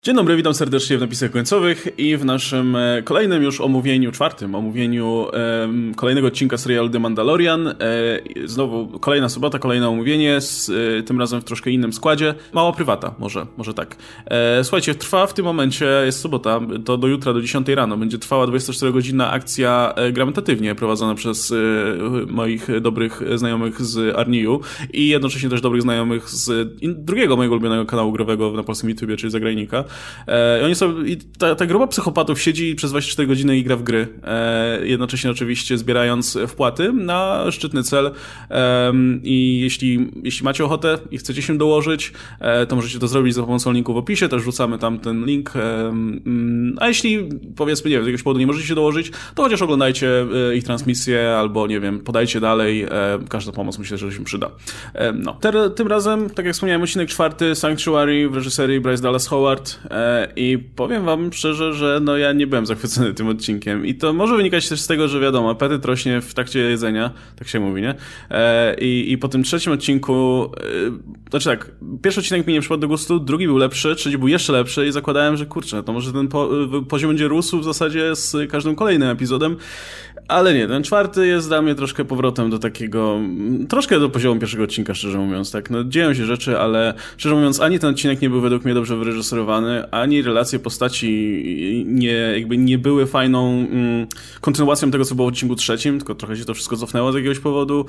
Dzień dobry, witam serdecznie w napisach końcowych i w naszym kolejnym już omówieniu, czwartym omówieniu kolejnego odcinka serialu The Mandalorian. Znowu kolejna sobota, kolejne omówienie, tym razem w troszkę innym składzie. Mała prywata, może tak. Słuchajcie, trwa w tym momencie, jest sobota, to do jutra, do 10 rano, będzie trwała 24-godzinna akcja Gramentatywnie, prowadzona przez moich dobrych znajomych z Arniu i jednocześnie też dobrych znajomych z drugiego mojego ulubionego kanału growego na polskim YouTubie, czyli Zagrajnika. I oni są, ta grupa psychopatów siedzi przez 24 godziny i gra w gry, jednocześnie oczywiście zbierając wpłaty na szczytny cel. I jeśli macie ochotę i chcecie się dołożyć, to możecie to zrobić za pomocą linku w opisie, też rzucamy tam ten link. A jeśli, powiedzmy, nie wiem, z jakiegoś powodu nie możecie się dołożyć, to chociaż oglądajcie ich transmisję albo, nie wiem, podajcie dalej. Każda pomoc myślę, że się przyda. No. Tym razem, tak jak wspomniałem, odcinek 4, Sanctuary w reżyserii Bryce Dallas Howard. I powiem wam szczerze, że no ja nie byłem zachwycony tym odcinkiem i to może wynikać też z tego, że wiadomo, apetyt rośnie w trakcie jedzenia, tak się mówi, nie? I po tym trzecim odcinku, znaczy tak, pierwszy odcinek mi nie przypadł do gustu, drugi był lepszy, trzeci był jeszcze lepszy i zakładałem, że kurczę, to może ten poziom będzie rósł w zasadzie z każdym kolejnym epizodem, ale nie, ten czwarty jest dla mnie troszkę powrotem do takiego, troszkę do poziomu pierwszego odcinka, szczerze mówiąc, tak, no dzieją się rzeczy, ale szczerze mówiąc, ani ten odcinek nie był według mnie dobrze wyreżyserowany, ani relacje postaci nie były fajną kontynuacją tego, co było w odcinku trzecim, tylko trochę się to wszystko cofnęło z jakiegoś powodu.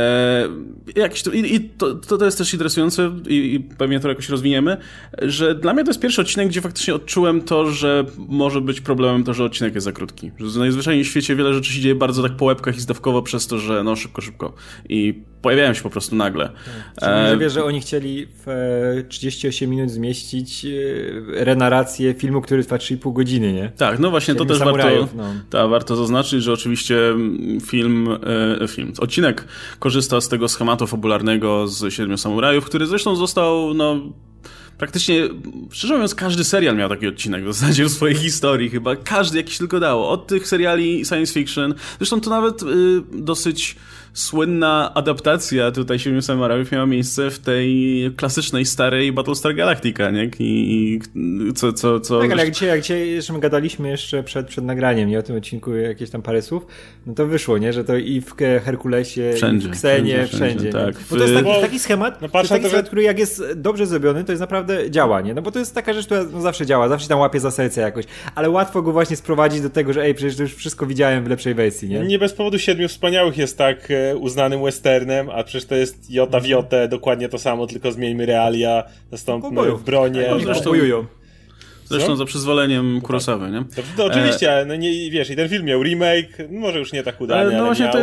To jest też interesujące i pewnie to jakoś rozwiniemy, że dla mnie to jest pierwszy odcinek, gdzie faktycznie odczułem to, że może być problemem to, że odcinek jest za krótki. Że najzwyczajniej w świecie wiele rzeczy się dzieje bardzo tak po łebkach i zdawkowo przez to, że no szybko i pojawiają się po prostu nagle. Szczególnie wiesz, że oni chcieli w 38 minut zmieścić renarrację filmu, który trwa 3,5 godziny, nie? Tak, no właśnie to też warto zaznaczyć, że oczywiście odcinek korzysta z tego schematu fabularnego z Siedmiu Samurajów, który zresztą został, praktycznie, szczerze mówiąc, każdy serial miał taki odcinek w zasadzie w swojej historii chyba. Każdy jakiś tylko dało. Od tych seriali science fiction. Zresztą to nawet dosyć słynna adaptacja tutaj Siedmiu Samurajów miała miejsce w tej klasycznej, starej Battlestar Galactica, nie? Tak, ale jak dzisiaj jeszcze my gadaliśmy jeszcze przed nagraniem, nie? O tym odcinku jakieś tam parę słów, no to wyszło, nie? Że to i w Herkulesie, wszędzie, i w Ksenie, wszędzie. Tak. Bo to jest taki schemat, który jak jest dobrze zrobiony, to jest naprawdę działa, nie? No bo to jest taka rzecz, która zawsze działa, zawsze tam łapie za serce jakoś, ale łatwo go właśnie sprowadzić do tego, że przecież to już wszystko widziałem w lepszej wersji, nie? Nie bez powodu Siedmiu Wspaniałych jest tak uznanym westernem, a przecież to jest jota w jotę, dokładnie to samo, tylko zmieńmy realia, zastąpmy bronię. Zresztą za przyzwoleniem Kurosawy, nie? To oczywiście, no nie, wiesz, i ten film miał remake, może już nie tak udany, ale właśnie miał.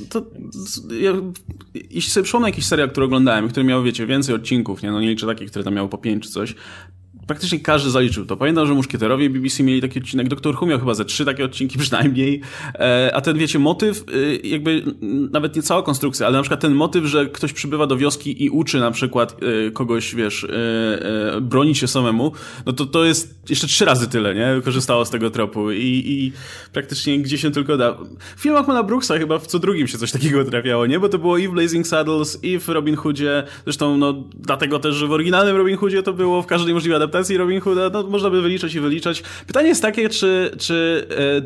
Jeśli sobie przypomnę jakiś serial, który oglądałem, który miał, wiecie, więcej odcinków, nie liczę takich, które tam miały po 5 czy coś, praktycznie każdy zaliczył to. Pamiętam, że Muszkieterowie BBC mieli taki odcinek, Doktor Who miał chyba ze 3 takie odcinki przynajmniej, a ten, wiecie, motyw, jakby nawet nie cała konstrukcja, ale na przykład ten motyw, że ktoś przybywa do wioski i uczy na przykład kogoś, wiesz, bronić się samemu, no to jest jeszcze 3 razy tyle, nie? Korzystało z tego tropu i praktycznie gdzie się tylko da. W filmach Mela Brooksa chyba w co drugim się coś takiego trafiało, nie? Bo to było i w Blazing Saddles, i w Robin Hoodzie, zresztą dlatego też, że w oryginalnym Robin Hoodzie to było w każdej możliwej adaptacji Robin Hooda, można by wyliczać i wyliczać. Pytanie jest takie, czy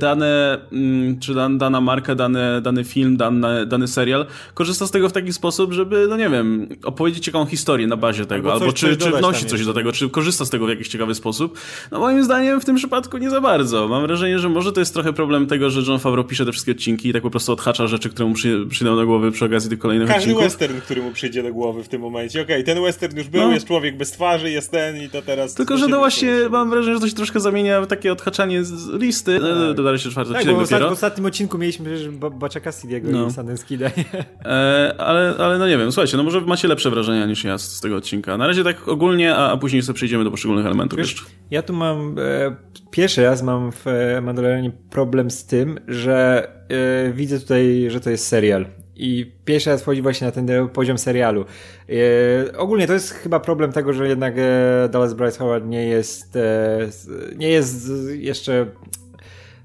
dana marka, dany film, dany serial korzysta z tego w taki sposób, żeby, no nie wiem, opowiedzieć ciekawą historię na bazie tego, albo czy wnosi coś do tego, czy korzysta z tego w jakiś ciekawy sposób. No moim zdaniem w tym przypadku nie za bardzo. Mam wrażenie, że może to jest trochę problem tego, że Jon Favreau pisze te wszystkie odcinki i tak po prostu odhacza rzeczy, które mu przyjdą do głowy przy okazji tych kolejnych odcinków. Każdy western, który mu przyjdzie do głowy w tym momencie. Okej, ten western już był, jest człowiek bez twarzy, jest ten i to teraz... Tylko, że właśnie mam wrażenie, że to się troszkę zamienia w takie odhaczanie z listy. Dodali się 4. odcinek dopiero. W ostatnim odcinku mieliśmy przecież Butcha Cassidy'ego i Sundance Kida. Ale no nie wiem, słuchajcie, no może macie lepsze wrażenia niż ja z tego odcinka. Na razie tak ogólnie, a później sobie przejdziemy do poszczególnych elementów jeszcze. Ja tu mam... Pierwszy raz mam w Mandalorianie problem z tym, że widzę tutaj, że to jest serial. I pierwszy raz wchodzi właśnie na ten poziom serialu. Ogólnie to jest chyba problem tego, że jednak Dallas Bryce Howard nie jest jeszcze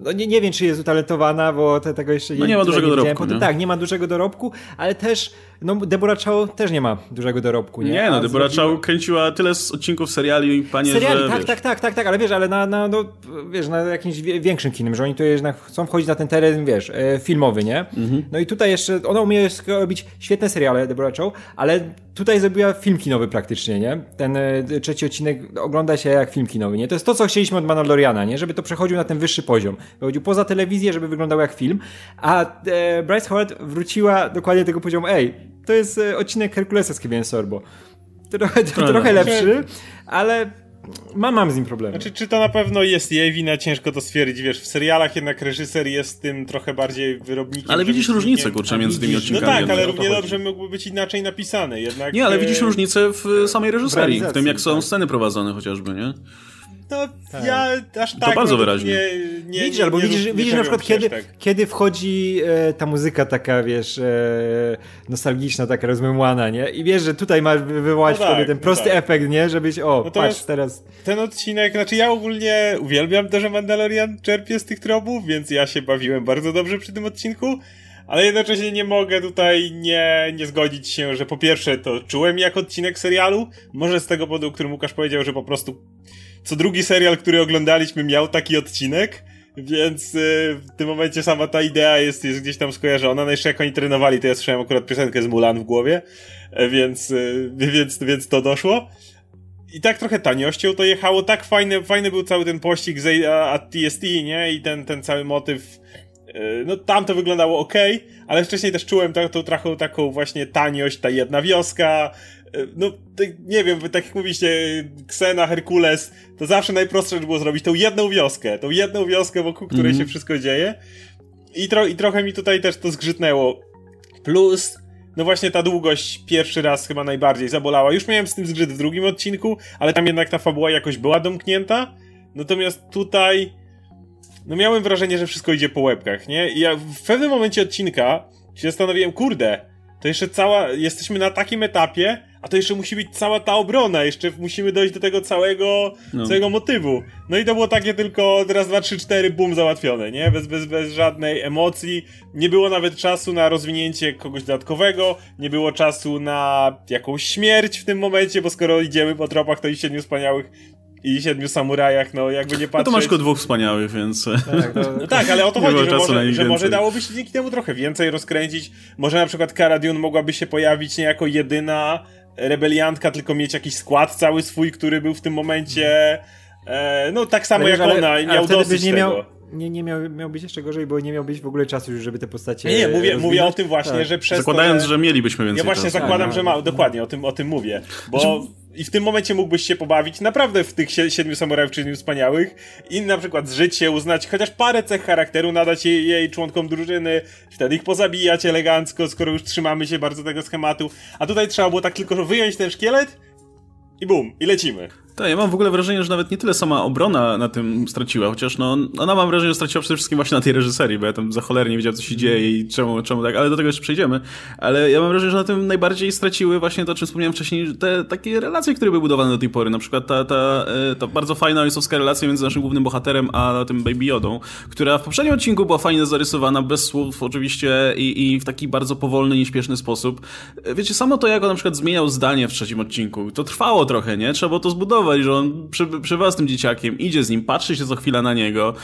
no nie wiem, czy jest utalentowana, bo tego jeszcze nie ma dużego dorobku. Potem, tak, nie ma dużego dorobku, ale też no Deborah Chow też nie ma dużego dorobku, nie? Nie, no Deborah Chow kręciła tyle odcinków seriali i panie, seriali, że... Tak, ale wiesz, ale na jakimś większym kinem, że oni tu jednak chcą wchodzić na ten teren, wiesz, filmowy, nie? No i tutaj jeszcze, ona umie robić świetne seriale, Deborah Chow, ale tutaj zrobiła film kinowy praktycznie, nie? Ten trzeci odcinek ogląda się jak film kinowy, nie? To jest to, co chcieliśmy od Mandaloriana, nie? Żeby to przechodził na ten wyższy poziom. Wychodził poza telewizję, żeby wyglądał jak film, a Bryce Howard wróciła dokładnie do tego poziomu, to jest odcinek Herkulesa z Kevinem Sorbo. Trochę lepszy, ale mam z nim problemy. Znaczy, czy to na pewno jest jej wina? Ciężko to stwierdzić, wiesz, w serialach jednak reżyser jest tym trochę bardziej wyrobnikiem. Ale widzisz różnicę, kurczę, między tymi odcinkami. No tak, ale równie dobrze mógłby być inaczej napisany. Jednak, nie, ale widzisz różnicę w samej reżyserii, w tym jak są sceny prowadzone chociażby, nie? No, ja aż tak... To bardzo wyraźnie. Widzisz na przykład, kiedy wchodzi ta muzyka taka, wiesz, nostalgiczna, taka rozmemłana, nie? I wiesz, że tutaj masz wywołać wtedy ten prosty efekt, nie? Żebyś, patrz, teraz... Ten odcinek, znaczy ja ogólnie uwielbiam to, że Mandalorian czerpie z tych tropów, więc ja się bawiłem bardzo dobrze przy tym odcinku, ale jednocześnie nie mogę tutaj nie zgodzić się, że po pierwsze to czułem jak odcinek serialu, może z tego powodu, o którym Łukasz powiedział, że po prostu co drugi serial, który oglądaliśmy, miał taki odcinek, więc w tym momencie sama ta idea jest gdzieś tam skojarzona. No jeszcze jak oni trenowali, to ja słyszałem akurat piosenkę z Mulan w głowie, więc to doszło. I tak trochę taniością to jechało, tak fajny był cały ten pościg at TST, nie? I ten cały motyw, no tam to wyglądało okej, ale wcześniej też czułem tą taką właśnie taniość, ta jedna wioska. No, nie wiem, tak jak mówiście, Xena, Herkules, to zawsze najprostsze było zrobić tą jedną wioskę, wokół której się wszystko dzieje. I trochę mi tutaj też to zgrzytnęło. Plus, no właśnie ta długość pierwszy raz chyba najbardziej zabolała. Już miałem z tym zgrzyt w drugim odcinku, ale tam jednak ta fabuła jakoś była domknięta. Natomiast tutaj, no miałem wrażenie, że wszystko idzie po łebkach, nie? I ja w pewnym momencie odcinka się zastanowiłem, kurde, to jeszcze jesteśmy na takim etapie, a to jeszcze musi być cała ta obrona, jeszcze musimy dojść do tego całego motywu. No i to było takie tylko raz, 2, 3, 4, bum, załatwione, nie? Bez żadnej emocji. Nie było nawet czasu na rozwinięcie kogoś dodatkowego, nie było czasu na jakąś śmierć w tym momencie, bo skoro idziemy po tropach, to i 7 wspaniałych i 7 samurajach, no jakby nie patrzeć... No to masz tylko 2 wspaniałych, więc... No tak, ale o to chodzi, że może dałoby się dzięki temu trochę więcej rozkręcić. Może na przykład Cara Dune mogłaby się pojawić nie jako jedyna rebeliantka, tylko mieć jakiś skład cały swój, który był w tym momencie no tak samo jak ona i miał dosyć tego. Nie miał być jeszcze gorzej, bo nie miał być w ogóle czasu już, żeby te postacie... Nie, mówię o tym właśnie, że przez zakładając, że mielibyśmy więcej czasu. Ja właśnie zakładam, że dokładnie, o tym mówię. Bo i w tym momencie mógłbyś się pobawić naprawdę w tych 7 samurajów czy 7 wspaniałych i na przykład zżyć się, uznać chociaż parę cech charakteru, nadać jej członkom drużyny, wtedy ich pozabijać elegancko, skoro już trzymamy się bardzo tego schematu. A tutaj trzeba było tak tylko wyjąć ten szkielet i bum, i lecimy. Tak, ja mam w ogóle wrażenie, że nawet nie tyle sama obrona na tym straciła, chociaż no ona mam wrażenie, że straciła przede wszystkim właśnie na tej reżyserii, bo ja tam za cholernie wiedziałem, co się dzieje i czemu tak, ale do tego jeszcze przejdziemy. Ale ja mam wrażenie, że na tym najbardziej straciły właśnie to, o czym wspomniałem wcześniej, te takie relacje, które były budowane do tej pory. Na przykład ta bardzo fajna ojcowska relacja między naszym głównym bohaterem a tym Baby Yodą, która w poprzednim odcinku była fajnie zarysowana, bez słów oczywiście i w taki bardzo powolny, nieśpieszny sposób. Wiecie, samo to, jak on na przykład zmieniał zdanie w trzecim odcinku, to trwało trochę, nie? Trzeba było to zbudować, że on przebywa z tym dzieciakiem, idzie z nim, patrzy się co chwila na niego,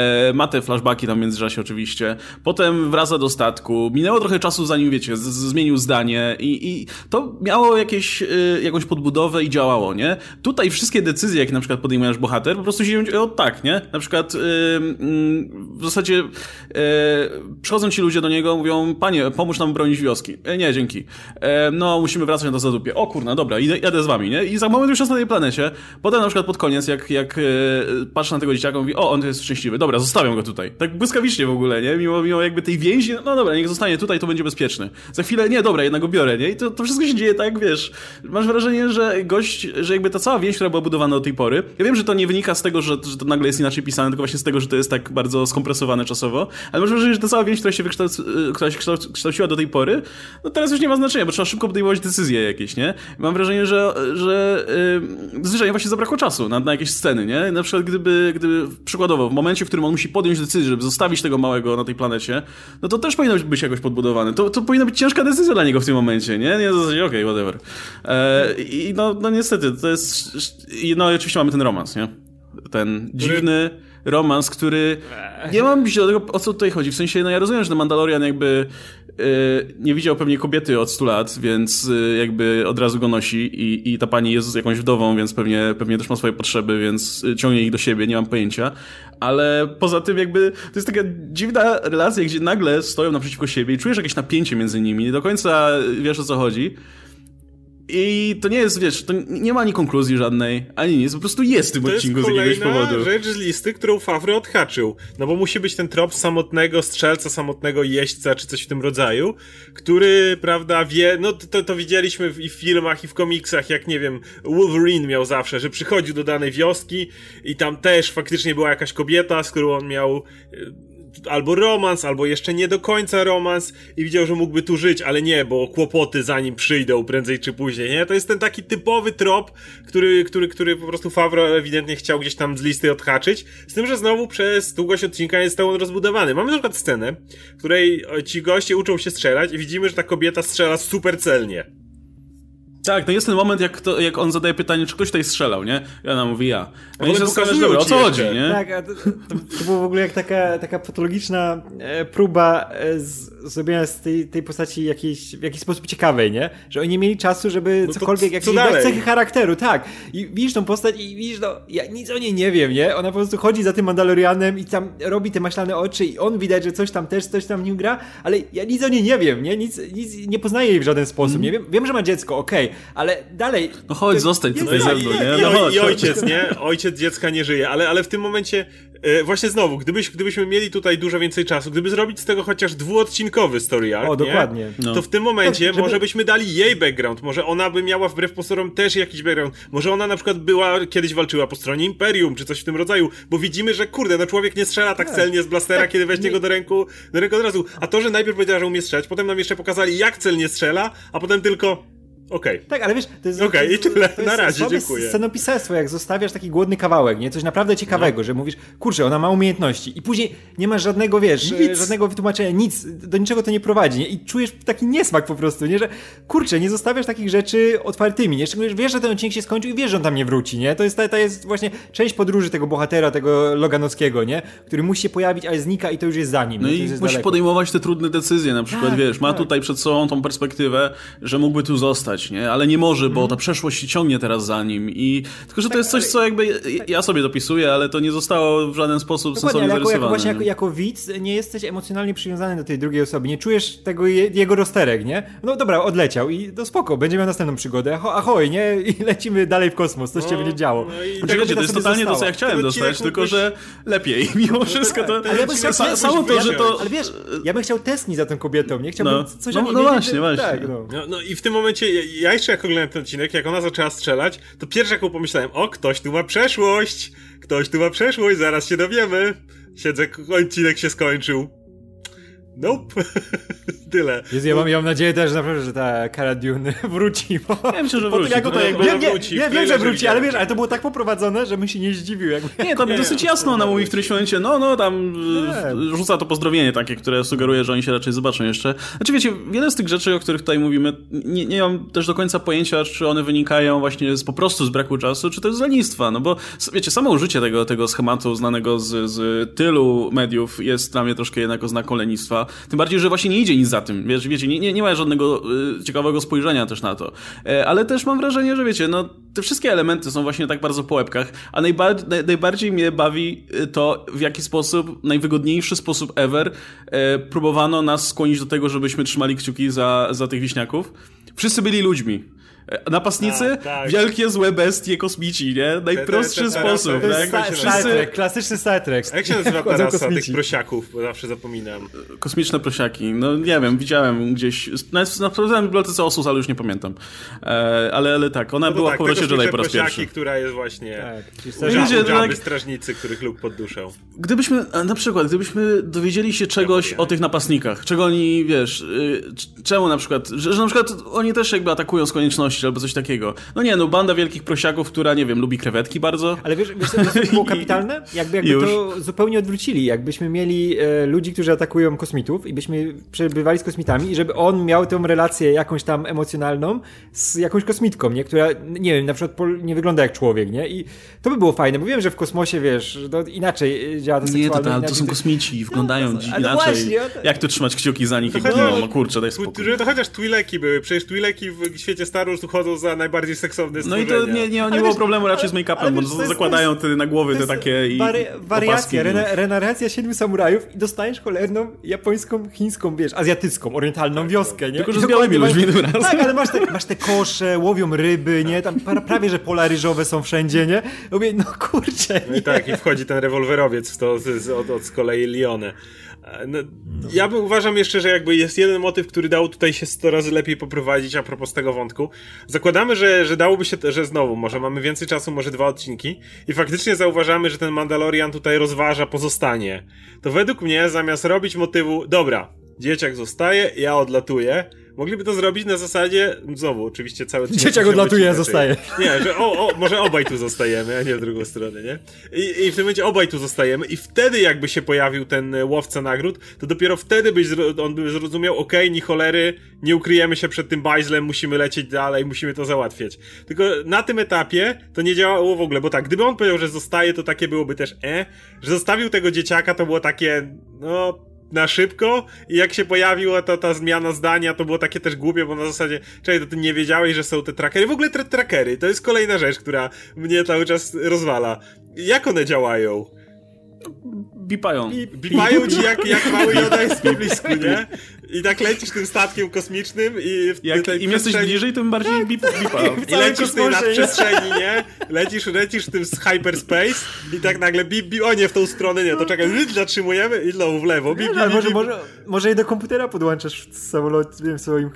ma te flashbacki tam w międzyczasie oczywiście, potem wraca do statku, minęło trochę czasu zanim, wiecie, zmienił zdanie i to miało jakąś podbudowę i działało, nie? Tutaj wszystkie decyzje, jakie na przykład podejmuje nasz bohater, po prostu się dzieją tak, nie? Na przykład w zasadzie przychodzą ci ludzie do niego, mówią, panie, pomóż nam bronić wioski. Nie, dzięki. No, musimy wracać na to zadupie. O kurna, dobra, jadę z wami, nie? I za moment już jest na tej planecie. Potem na przykład pod koniec, jak patrzę na tego dzieciaka, mówi, on to jest szczęśliwy, dobra, zostawiam go tutaj. Tak błyskawicznie w ogóle, nie? Mimo jakby tej więzi, no dobra, niech zostanie tutaj, to będzie bezpieczny. Za chwilę, nie, dobra, jednak go biorę, nie? I to wszystko się dzieje tak, wiesz, masz wrażenie, że jakby ta cała więź, która była budowana do tej pory, ja wiem, że to nie wynika z tego, że to nagle jest inaczej pisane, tylko właśnie z tego, że to jest tak bardzo skompresowane czasowo, ale masz wrażenie, że ta cała więź, która się kształciła do tej pory, no teraz już nie ma znaczenia, bo trzeba szybko podejmować decyzje jakieś, nie? Mam wrażenie, że podejrzewam, właśnie zabrakło czasu na jakieś sceny, nie? Na przykład gdyby przykładowo w momencie, w którym on musi podjąć decyzję, żeby zostawić tego małego na tej planecie, no to też powinno być jakoś podbudowane. To powinna być ciężka decyzja dla niego w tym momencie, nie? Nie w zasadzie, okej, whatever. I no niestety, to jest... No i oczywiście mamy ten romans, nie? Ten dziwny romans, który... Nie mam zielonego, o co tutaj chodzi. W sensie, no ja rozumiem, że Mandalorian jakby nie widział pewnie kobiety od 100 lat, więc jakby od razu go nosi i ta pani jest jakąś wdową, więc pewnie też ma swoje potrzeby, więc ciągnie ich do siebie, nie mam pojęcia. Ale poza tym jakby to jest taka dziwna relacja, gdzie nagle stoją naprzeciwko siebie i czujesz jakieś napięcie między nimi, nie do końca wiesz, o co chodzi. I to nie jest, wiesz, to nie ma ani konkluzji żadnej, ani nic, po prostu jest w tym odcinku z jakiegoś powodu. To jest kolejna rzecz z listy, którą Favreau odhaczył. No bo musi być ten trop samotnego strzelca, samotnego jeźdźca, czy coś w tym rodzaju, który, prawda, wie, no to widzieliśmy i w filmach, i w komiksach, jak, nie wiem, Wolverine miał zawsze, że przychodził do danej wioski i tam też faktycznie była jakaś kobieta, z którą on miał... albo romans, albo jeszcze nie do końca romans i widział, że mógłby tu żyć, ale nie, bo kłopoty za nim przyjdą prędzej czy później, nie? To jest ten taki typowy trop, który po prostu Favreau ewidentnie chciał gdzieś tam z listy odhaczyć, z tym, że znowu przez długość odcinka jest on rozbudowany. Mamy na przykład scenę, w której ci goście uczą się strzelać i widzimy, że ta kobieta strzela super celnie. Tak, to jest ten moment, jak on zadaje pytanie, czy ktoś tutaj strzelał, nie? I ona mówi ja. No i się pokazują dobra, o co chodzi, jeszcze. nie? Tak, a to było w ogóle jak taka patologiczna próba zrobienia z tej postaci w jakiś sposób ciekawej, nie? Że oni nie mieli czasu, żeby cokolwiek, jakieś cechy charakteru, tak. I widzisz tą postać i widzisz, no, ja nic o niej nie wiem, nie? Ona po prostu chodzi za tym Mandalorianem i tam robi te maślane oczy i on widać, że coś tam nim gra, ale ja nic o niej nie wiem, nie? Nic nie poznaję jej w żaden sposób, nie? Wiem, że ma dziecko, okej, ale dalej... No chodź, zostań tutaj ze mną, nie? No chodź. I ojciec, nie? Ojciec dziecka nie żyje, ale w tym momencie właśnie znowu, gdybyśmy mieli tutaj dużo więcej czasu, gdyby zrobić z tego chociaż dwuodcinkowy story arc, dokładnie. No. To w tym momencie żeby... może byśmy dali jej background, może ona by miała wbrew pozorom też jakiś background, może ona na przykład kiedyś walczyła po stronie Imperium, czy coś w tym rodzaju, bo widzimy, że kurde, no człowiek nie strzela tak celnie z blastera, kiedy weźmie go do ręku od razu, a to, że najpierw powiedziała, że umie strzelać, potem nam jeszcze pokazali, jak celnie strzela, a potem tylko... Okej. Tak, ale wiesz, to jest... Okej, i tyle. Na razie, dziękuję. dziękuję. Scenopisarstwo, jak zostawiasz taki głodny kawałek, nie? Coś naprawdę ciekawego, że mówisz, kurczę, ona ma umiejętności i później nie masz żadnego, wiesz, żadnego wytłumaczenia, nic, do niczego to nie prowadzi, nie? I czujesz taki niesmak po prostu, nie? Że kurczę, nie zostawiasz takich rzeczy otwartymi, nie? Szczególnie, wiesz, że ten odcinek się skończył i wiesz, że on tam nie wróci, nie? To jest właśnie część podróży tego bohatera, tego Loganowskiego, nie? Który musi się pojawić, ale znika i to już jest za nim. No i musi podejmować te trudne decyzje, na przykład, wiesz, ma tutaj przed sobą tą perspektywę, że mógłby tu zostać, nie? Ale nie może, bo ta przeszłość się ciągnie teraz za nim i tylko, że to jest coś, co jakby ja sobie dopisuję, ale to nie zostało w żaden sposób sensownie zarysowane. Jako widz nie jesteś emocjonalnie przywiązany do tej drugiej osoby, nie czujesz tego jego rozterek, nie? No dobra, odleciał i no spoko, będzie miał następną przygodę, ahoj, nie? I lecimy dalej w kosmos, coś się będzie działo. Czekajcie, to jest totalnie to, co ja chciałem dostać, tylko że lepiej, mimo wszystko to... Ale samo to, że to... Ale wiesz, ja bym chciał testnić za tą kobietą, nie? Chciałbym coś o niej właśnie. Tak, no i w tym momencie, ja jeszcze jak oglądałem ten odcinek, jak ona zaczęła strzelać, to pierwsze jaką pomyślałem, ktoś tu ma przeszłość, zaraz się dowiemy. Siedzę, odcinek się skończył. Nope. Tyle. Jezu, ja mam nadzieję też naprawdę, że ta Cara Dune wróci. Bo... Ja myślę, że wróci. Wiem, że wróci, ale wiesz, ale to było tak poprowadzone, że bym się nie zdziwił. Nie, tam dosyć jasno ona mówi w którymś momencie, tam rzuca to pozdrowienie takie, które sugeruje, że oni się raczej zobaczą jeszcze. Znaczy wiecie, wiele z tych rzeczy, o których tutaj mówimy, nie mam też do końca pojęcia, czy one wynikają właśnie po prostu z braku czasu, czy to jest z lenistwa, no bo wiecie, samo użycie tego schematu znanego z tylu mediów jest dla mnie troszkę jednak oznaką lenistwa. Tym bardziej, że właśnie nie idzie nic za tym. Wiecie, nie ma żadnego ciekawego spojrzenia też na to. Ale też mam wrażenie, że wiecie, te wszystkie elementy są właśnie tak bardzo po łebkach, a najbardziej mnie bawi to, w jaki sposób, najwygodniejszy sposób ever próbowano nas skłonić do tego, żebyśmy trzymali kciuki za tych wieśniaków. Wszyscy byli ludźmi. Napastnicy, wielkie, złe bestie, kosmici, nie? Najprostszy sposób. Klasyczny Star Trek. A jak się nazywa ta rasa tych prosiaków? Bo zawsze zapominam. Kosmiczne prosiaki. No nie wiem, widziałem gdzieś. Sprawdzałem w bibliotece Osus, ale już nie pamiętam. Ale tak, ona była w powrocie Jedi po raz pierwszy. Która jest właśnie strażnicy, których Luke podduszał. Gdybyśmy dowiedzieli się czegoś o tych napastnikach, czego oni, wiesz, czemu na przykład, że na przykład oni też jakby atakują z konieczności, przyjemności albo coś takiego. No nie, no banda wielkich prosiaków, która, nie wiem, lubi krewetki bardzo. Ale wiesz co było kapitalne? Jakby to zupełnie odwrócili. Jakbyśmy mieli ludzi, którzy atakują kosmitów i byśmy przebywali z kosmitami i żeby on miał tę relację jakąś tam emocjonalną z jakąś kosmitką, nie? Która, nie wiem, na przykład nie wygląda jak człowiek, nie? I to by było fajne, bo wiem, że w kosmosie, wiesz, to inaczej działa to seksualnie. Nie, to są kosmici, wyglądają inaczej. Właśnie, jak tu trzymać kciuki za nich, jak no kurczę, daj spokój. To chociaż Twi'leki były, przecież Twi'leki w świecie Star Wars uchodzą za najbardziej seksowne stworzenia. No i to nie było problemu raczej z make-upem, bo zakładają te na głowy te takie i wariacja, renarracja 7 samurajów i dostajesz cholerną japońską, chińską, wiesz, azjatycką, orientalną wioskę, nie? Tylko, że z białymi ludźmi tym razem. Tak, ale masz te kosze, łowią ryby, nie? Tam prawie, że pola ryżowe są wszędzie, nie? Mówię, no kurczę, nie? No i tak, i wchodzi ten rewolwerowiec w to od z kolei Lione. No, ja uważam jeszcze, że jakby jest jeden motyw, który dało tutaj się 100 razy lepiej poprowadzić a propos tego wątku. Zakładamy, że dałoby się, że znowu, może mamy więcej czasu, może 2 odcinki i faktycznie zauważamy, że ten Mandalorian tutaj rozważa pozostanie. To według mnie zamiast robić motywu, dobra, dzieciak zostaje, ja odlatuję, mogliby to zrobić na zasadzie, znowu, oczywiście cały odcinek... Dzieciak odlatuje, zostaje. Nie, że może obaj tu zostajemy, a nie w drugą stronę, nie? I w tym momencie obaj tu zostajemy i wtedy jakby się pojawił ten łowca nagród, to dopiero wtedy on by zrozumiał, okej, ni cholery, nie ukryjemy się przed tym bajzlem, musimy lecieć dalej, musimy to załatwiać. Tylko na tym etapie to nie działało w ogóle, bo tak, gdyby on powiedział, że zostaje, to takie byłoby też że zostawił tego dzieciaka, to było takie, no... na szybko i jak się pojawiła ta zmiana zdania, to było takie też głupie, bo na zasadzie, czekaj, to ty nie wiedziałeś, że są te trackery. W ogóle trackery, to jest kolejna rzecz, która mnie cały czas rozwala. Jak one działają? Bipają. Bipają ci jak mały Yoda jest w blisku, nie? I tak lecisz tym statkiem kosmicznym i im jesteś bliżej, tym bardziej bipają. I lecisz w tej nadprzestrzeni, nie? Lecisz tym z hyperspace i tak nagle o nie, w tą stronę nie, to czekaj, zatrzymujemy i znowu w lewo. Może i do komputera podłączasz w samolocie, w swoim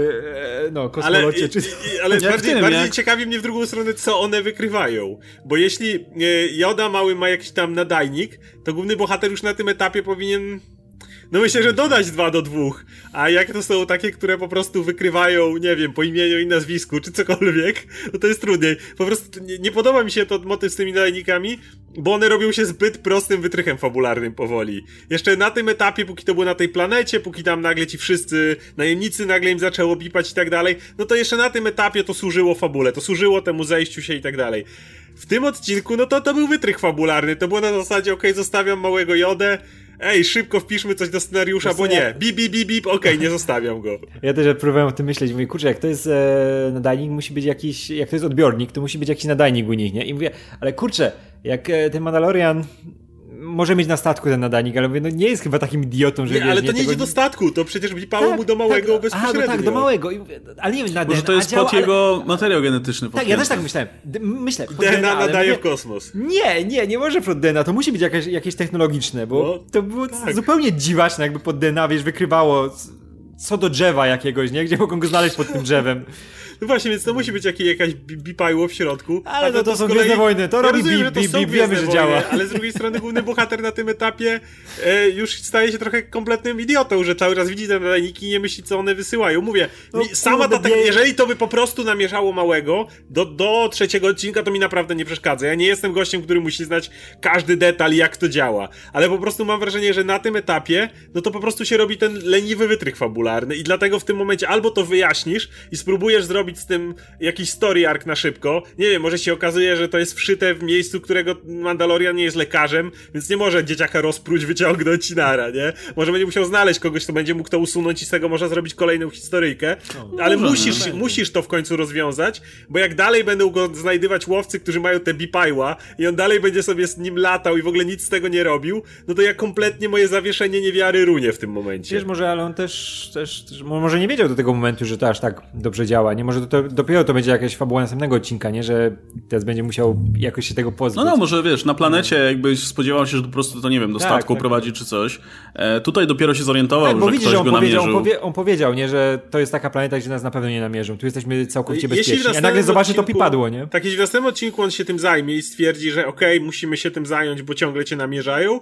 kosmolocie. Ale bardziej ciekawi mnie w drugą stronę, co one wykrywają. Bo jeśli Yoda mały ma jakiś tam nadajnik, to główny bohater już na tym etapie powinien... No myślę, że dodać 2 do 2, a jak to są takie, które po prostu wykrywają, nie wiem, po imieniu i nazwisku, czy cokolwiek, no to jest trudniej. Po prostu nie podoba mi się to motyw z tymi nadajnikami, bo one robią się zbyt prostym wytrychem fabularnym powoli. Jeszcze na tym etapie, póki to było na tej planecie, póki tam nagle ci wszyscy najemnicy nagle im zaczęło bipać i tak dalej, no to jeszcze na tym etapie to służyło fabule, to służyło temu zejściu się i tak dalej. W tym odcinku, no to był wytrych fabularny, to było na zasadzie, okej, zostawiam małego Jodę, szybko wpiszmy coś do scenariusza, bo nie. Bip, nie zostawiam go. Ja też próbowałem o tym myśleć. Mówię, kurczę, jak to jest nadajnik, musi być jakiś, jak to jest odbiornik, to musi być jakiś nadajnik u nich, nie? I mówię, ale kurczę, jak ten Mandalorian może mieć na statku ten nadajnik, ale mówię, no nie jest chyba takim idiotą, że... Nie, ale to nie idzie do statku, to przecież bipało mu do małego bezpośrednio. No tak, do małego. Ale nie wiem, może to jest pod jego materiał genetyczny. Tak, ja też tak myślałem. Myślę, DNA nadaje w kosmos. Nie może pod DNA, to musi być jakieś technologiczne, bo to było zupełnie dziwaczne, jakby pod DNA, wiesz, wykrywało co do drzewa jakiegoś, nie? Gdzie mogą go znaleźć pod tym drzewem. No właśnie, więc to musi być jakaś bipajło w środku. Ale to są Gwiezdne Wojny, to robi bip, wiemy, że działa. Ale z drugiej strony główny bohater na tym etapie już staje się trochę kompletnym idiotą, że cały czas widzi te nadajniki i nie myśli, co one wysyłają. Mówię, jeżeli to by po prostu namierzało małego, do 3. odcinka to mi naprawdę nie przeszkadza. Ja nie jestem gościem, który musi znać każdy detal, jak to działa. Ale po prostu mam wrażenie, że na tym etapie, no to po prostu się robi ten leniwy wytrych fabularny i dlatego w tym momencie albo to wyjaśnisz i spróbujesz zrobić z tym jakiś story arc na szybko. Nie wiem, może się okazuje, że to jest wszyte w miejscu, którego Mandalorian nie jest lekarzem, więc nie może dzieciaka rozpróć, wyciągnąć i nara, nie? Może będzie musiał znaleźć kogoś, kto będzie mógł to usunąć i z tego można zrobić kolejną historyjkę. Ale musisz to w końcu rozwiązać, bo jak dalej będą go znajdywać łowcy, którzy mają te bipajła i on dalej będzie sobie z nim latał i w ogóle nic z tego nie robił, no to ja kompletnie moje zawieszenie niewiary runie w tym momencie. Wiesz, może, ale on też może nie wiedział do tego momentu, że to aż tak dobrze działa, nie? Może dopiero to będzie jakaś fabuła następnego odcinka, nie? Że teraz będzie musiał jakoś się tego pozbyć. No, może wiesz, na planecie jakbyś spodziewał się, że po prostu to, nie wiem, do statku prowadzi czy coś. Tutaj dopiero się zorientował, bo że widzisz, ktoś go namierzył. On powiedział, nie? Że to jest taka planeta, gdzie nas na pewno nie namierzą. Tu jesteśmy całkowicie bezpieczni. A nagle zobaczy, to pipadło, nie? Tak, jeśli w następnym odcinku on się tym zajmie i stwierdzi, że musimy się tym zająć, bo ciągle cię namierzają,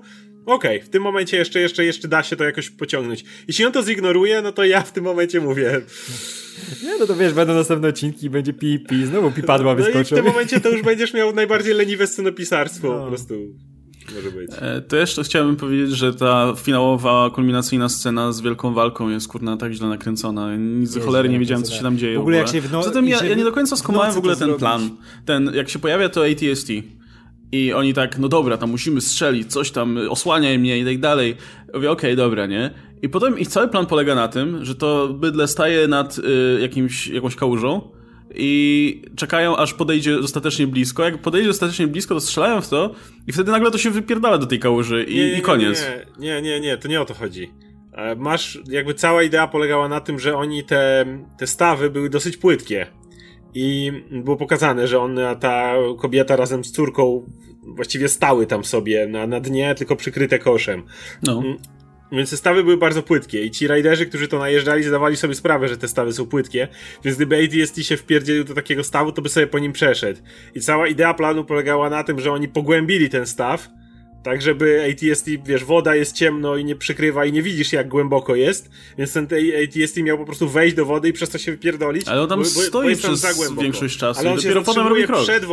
Okej, w tym momencie jeszcze da się to jakoś pociągnąć. Jeśli on to zignoruje, no to ja w tym momencie mówię... Nie, no to wiesz, będą następne odcinki i będzie pi, znowu pipadła wyskoczą. No i w tym momencie to już będziesz miał najbardziej leniwe scenopisarstwo, po prostu może być. To jeszcze chciałbym powiedzieć, że ta finałowa, kulminacyjna scena z wielką walką jest kurna tak źle nakręcona. Nic cholery nie wiedziałem, co się tam dzieje. W ogóle jak się Zatem ja nie do końca skumałem w ogóle ten plan. Jak się pojawia to AT&T i oni tak, no dobra, tam musimy strzelić, coś tam, osłaniaj mnie i tak dalej. Mówię, okej, dobra, nie? I potem ich cały plan polega na tym, że to bydle staje nad jakąś kałużą i czekają, aż podejdzie dostatecznie blisko. Jak podejdzie dostatecznie blisko, to strzelają w to i wtedy nagle to się wypierdala do tej kałuży i koniec. Nie, to nie o to chodzi. Jakby cała idea polegała na tym, że oni te stawy były dosyć płytkie. I było pokazane, że ta kobieta razem z córką właściwie stały tam sobie na dnie, tylko przykryte koszem. No. Więc te stawy były bardzo płytkie i ci rajderzy, którzy to najeżdżali, zdawali sobie sprawę, że te stawy są płytkie, więc gdyby AT&T się wpierdzielił do takiego stawu, to by sobie po nim przeszedł. I cała idea planu polegała na tym, że oni pogłębili ten staw, tak żeby AT&T, wiesz, woda jest ciemno i nie przykrywa i nie widzisz jak głęboko jest, więc ten AT&T miał po prostu wejść do wody i przez to się wypierdolić. Ale on tam stoi przez większość czasu. Ale on się zatrzymuje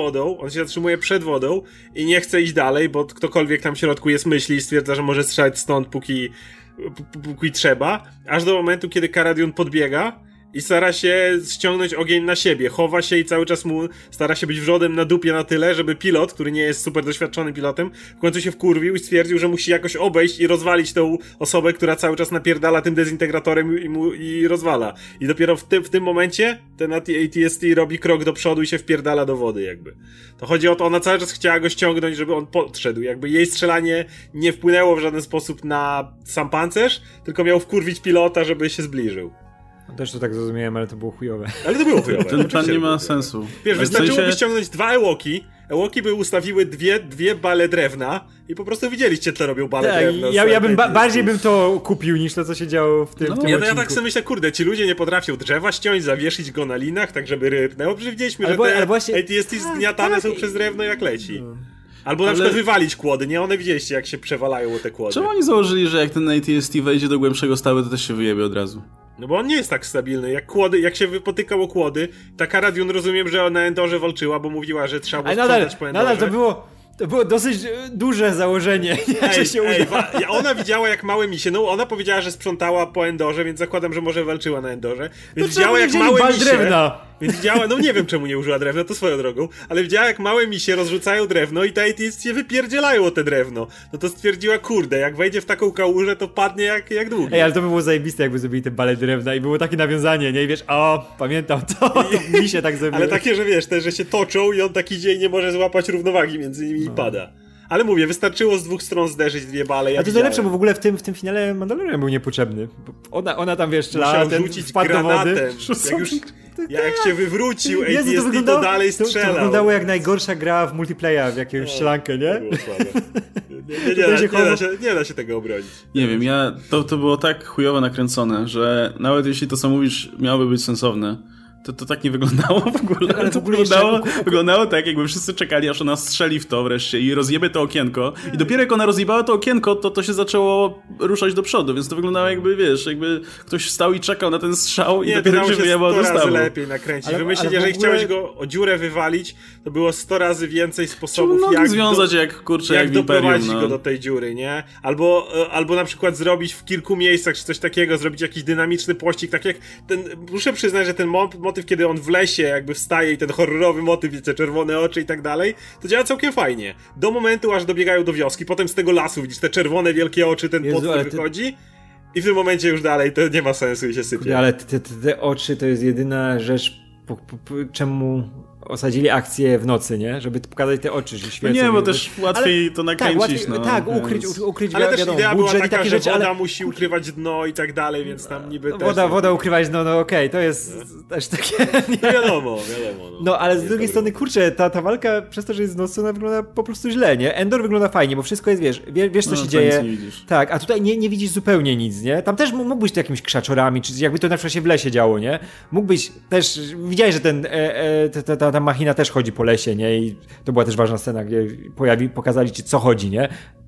przed wodą i nie chce iść dalej, bo ktokolwiek tam w środku jest myśli i stwierdza, że może strzelać stąd póki trzeba, aż do momentu, kiedy Cara Dune podbiega i stara się ściągnąć ogień na siebie. Chowa się i cały czas stara się być wrzodem na dupie na tyle, żeby pilot, który nie jest super doświadczonym pilotem, w końcu się wkurwił i stwierdził, że musi jakoś obejść i rozwalić tą osobę, która cały czas napierdala tym dezintegratorem i rozwala. I dopiero w tym momencie ten AT&T robi krok do przodu i się wpierdala do wody jakby. To chodzi o to, ona cały czas chciała go ściągnąć, żeby on podszedł. Jakby jej strzelanie nie wpłynęło w żaden sposób na sam pancerz, tylko miał wkurwić pilota, żeby się zbliżył. Też to tak zrozumiałem, ale to było chujowe. Ale to było chujowe. Ten plan nie ma sensu. Wiesz, wystarczyłoby ściągnąć 2 Ewoki. Ewoki by ustawiły dwie bale drewna i po prostu widzieliście, co robią bale drewna. Ja bym bardziej bym to kupił niż to, co się działo w tym odcinku. Ja tak sobie myślę, kurde, ci ludzie nie potrafią drzewa ściąć, zawieszyć go na linach, tak żeby rypnęło. Przecież widzieliśmy, że te AT&T zgniatane są przez drewno jak leci. Albo na przykład wywalić kłody, nie? One widzieliście, jak się przewalają te kłody. Czemu oni założyli, że jak ten AT&T wejdzie do głębszego stawu, to też się wyjebie od razu? No bo on nie jest tak stabilny. Jak się wypotykało kłody, ta Cara Dune, rozumiem, że na Endorze walczyła, bo mówiła, że trzeba było sprzątać po Endorze. Nadal to było dosyć duże założenie. Ona widziała jak małe misie. No ona powiedziała, że sprzątała po Endorze, więc zakładam, że może walczyła na Endorze. Więc widziała jak małe misie. Drewna. Więc widziała, no nie wiem czemu nie użyła drewna, to swoją drogą, ale widziała jak małe misie rozrzucają drewno i te AT&T się wypierdzielają o te drewno. No to stwierdziła, kurde, jak wejdzie w taką kałużę, to padnie jak długo. Ale to by było zajebiste, jakby zrobili te bale drewna i było takie nawiązanie, nie? I wiesz, pamiętam to misie tak zrobiło. Ale takie, że wiesz, że się toczą i on tak idzie i nie może złapać równowagi między nimi i pada. Ale mówię, wystarczyło z 2 stron zderzyć 2 bale. A to najlepsze, bo w ogóle w tym finale Mandalorian był niepotrzebny. Ona tam wiesz, musiał rzucić granatem. Jak się wywrócił AT&T, to dalej strzelał. To wyglądało jak najgorsza gra w multiplayer, w jakąś strzelankę, nie? Nie da się tego obronić. Nie wiem, to było tak chujowo nakręcone, że nawet jeśli to, co mówisz, miałoby być sensowne, to tak nie wyglądało w ogóle. Ale to wyglądało tak, jakby wszyscy czekali, aż ona strzeli w to wreszcie i rozjebie to okienko. I dopiero jak ona rozjebała to okienko, to się zaczęło ruszać do przodu, więc to wyglądało jakby, wiesz, jakby ktoś stał i czekał na ten strzał i dopiero się wyjebał do stawu. 100 razy lepiej nakręcić. Wymyślić, jeżeli chciałeś go o dziurę wywalić, to było 100 razy więcej sposobów, jak związać jak doprowadzić go do tej dziury, nie? Albo na przykład zrobić w kilku miejscach czy coś takiego, zrobić jakiś dynamiczny pościg, tak jak ten, muszę przyznać, że ten motyw, kiedy on w lesie jakby wstaje i ten horrorowy motyw, te czerwone oczy i tak dalej, to działa całkiem fajnie. Do momentu, aż dobiegają do wioski, potem z tego lasu widzisz te czerwone, wielkie oczy, ten potwór wychodzi i w tym momencie już dalej to nie ma sensu i się sypie. Ale te oczy to jest jedyna rzecz, czemu osadzili akcję w nocy, nie? Żeby pokazać te oczy, że świecą. No nie, bo też łatwiej to nakręcić. Ukryć ale też idea była taka, takie że rzeczy, woda musi ukrywać dno i tak dalej, więc tam niby woda ukrywać dno, no okej, to jest też takie... No wiadomo. No, ale z drugiej strony, kurczę, ta walka przez to, że jest w nocy, ona wygląda po prostu źle, nie? Endor wygląda fajnie, bo wszystko jest, wiesz co się dzieje. Tak, a tutaj nie widzisz zupełnie nic, nie? Tam też mógł być to jakimiś krzaczorami, czy jakby to na przykład się w lesie działo, nie? Mógł być też, widziałeś, że ta machina też chodzi po lesie, nie? I to była też ważna scena, gdzie pokazali ci, co chodzi, nie?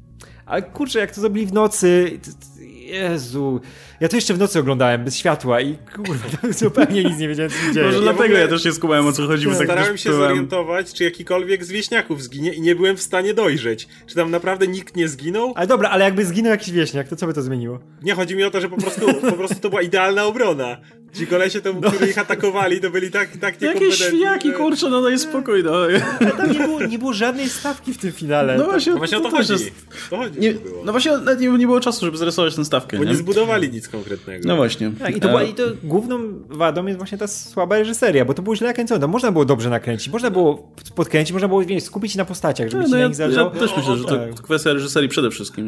Ale kurczę, jak to zrobili w nocy... Jezu, ja to jeszcze w nocy oglądałem, bez światła i kurwa, zupełnie nic nie wiedziałem, co się dzieje. Może dlatego ja też nie skumałem, o co chodzi. Starałem się zorientować, czy jakikolwiek z wieśniaków zginie i nie byłem w stanie dojrzeć. Czy tam naprawdę nikt nie zginął? Ale dobra, ale jakby zginął jakiś wieśniak, to co by to zmieniło? Nie, chodzi mi o to, że po prostu to była idealna obrona. Ci kolesie, którzy ich atakowali, to byli tak niekompetentni. Jakieś świniaki, kurczę, no daj spokój, no. Ale tam nie było żadnej stawki w tym finale. No właśnie, o to chodzi. No właśnie, nawet nie było czasu, żeby zarysować tę stawkę. Bo nie zbudowali nic konkretnego. No właśnie. Tak, i to główną wadą jest właśnie ta słaba reżyseria, bo to było źle nakręcone. Można było dobrze nakręcić, można było podkręcić, można było skupić się na postaciach, żeby ci na nich zależało. Ja też myślę, że to kwestia reżyserii przede wszystkim.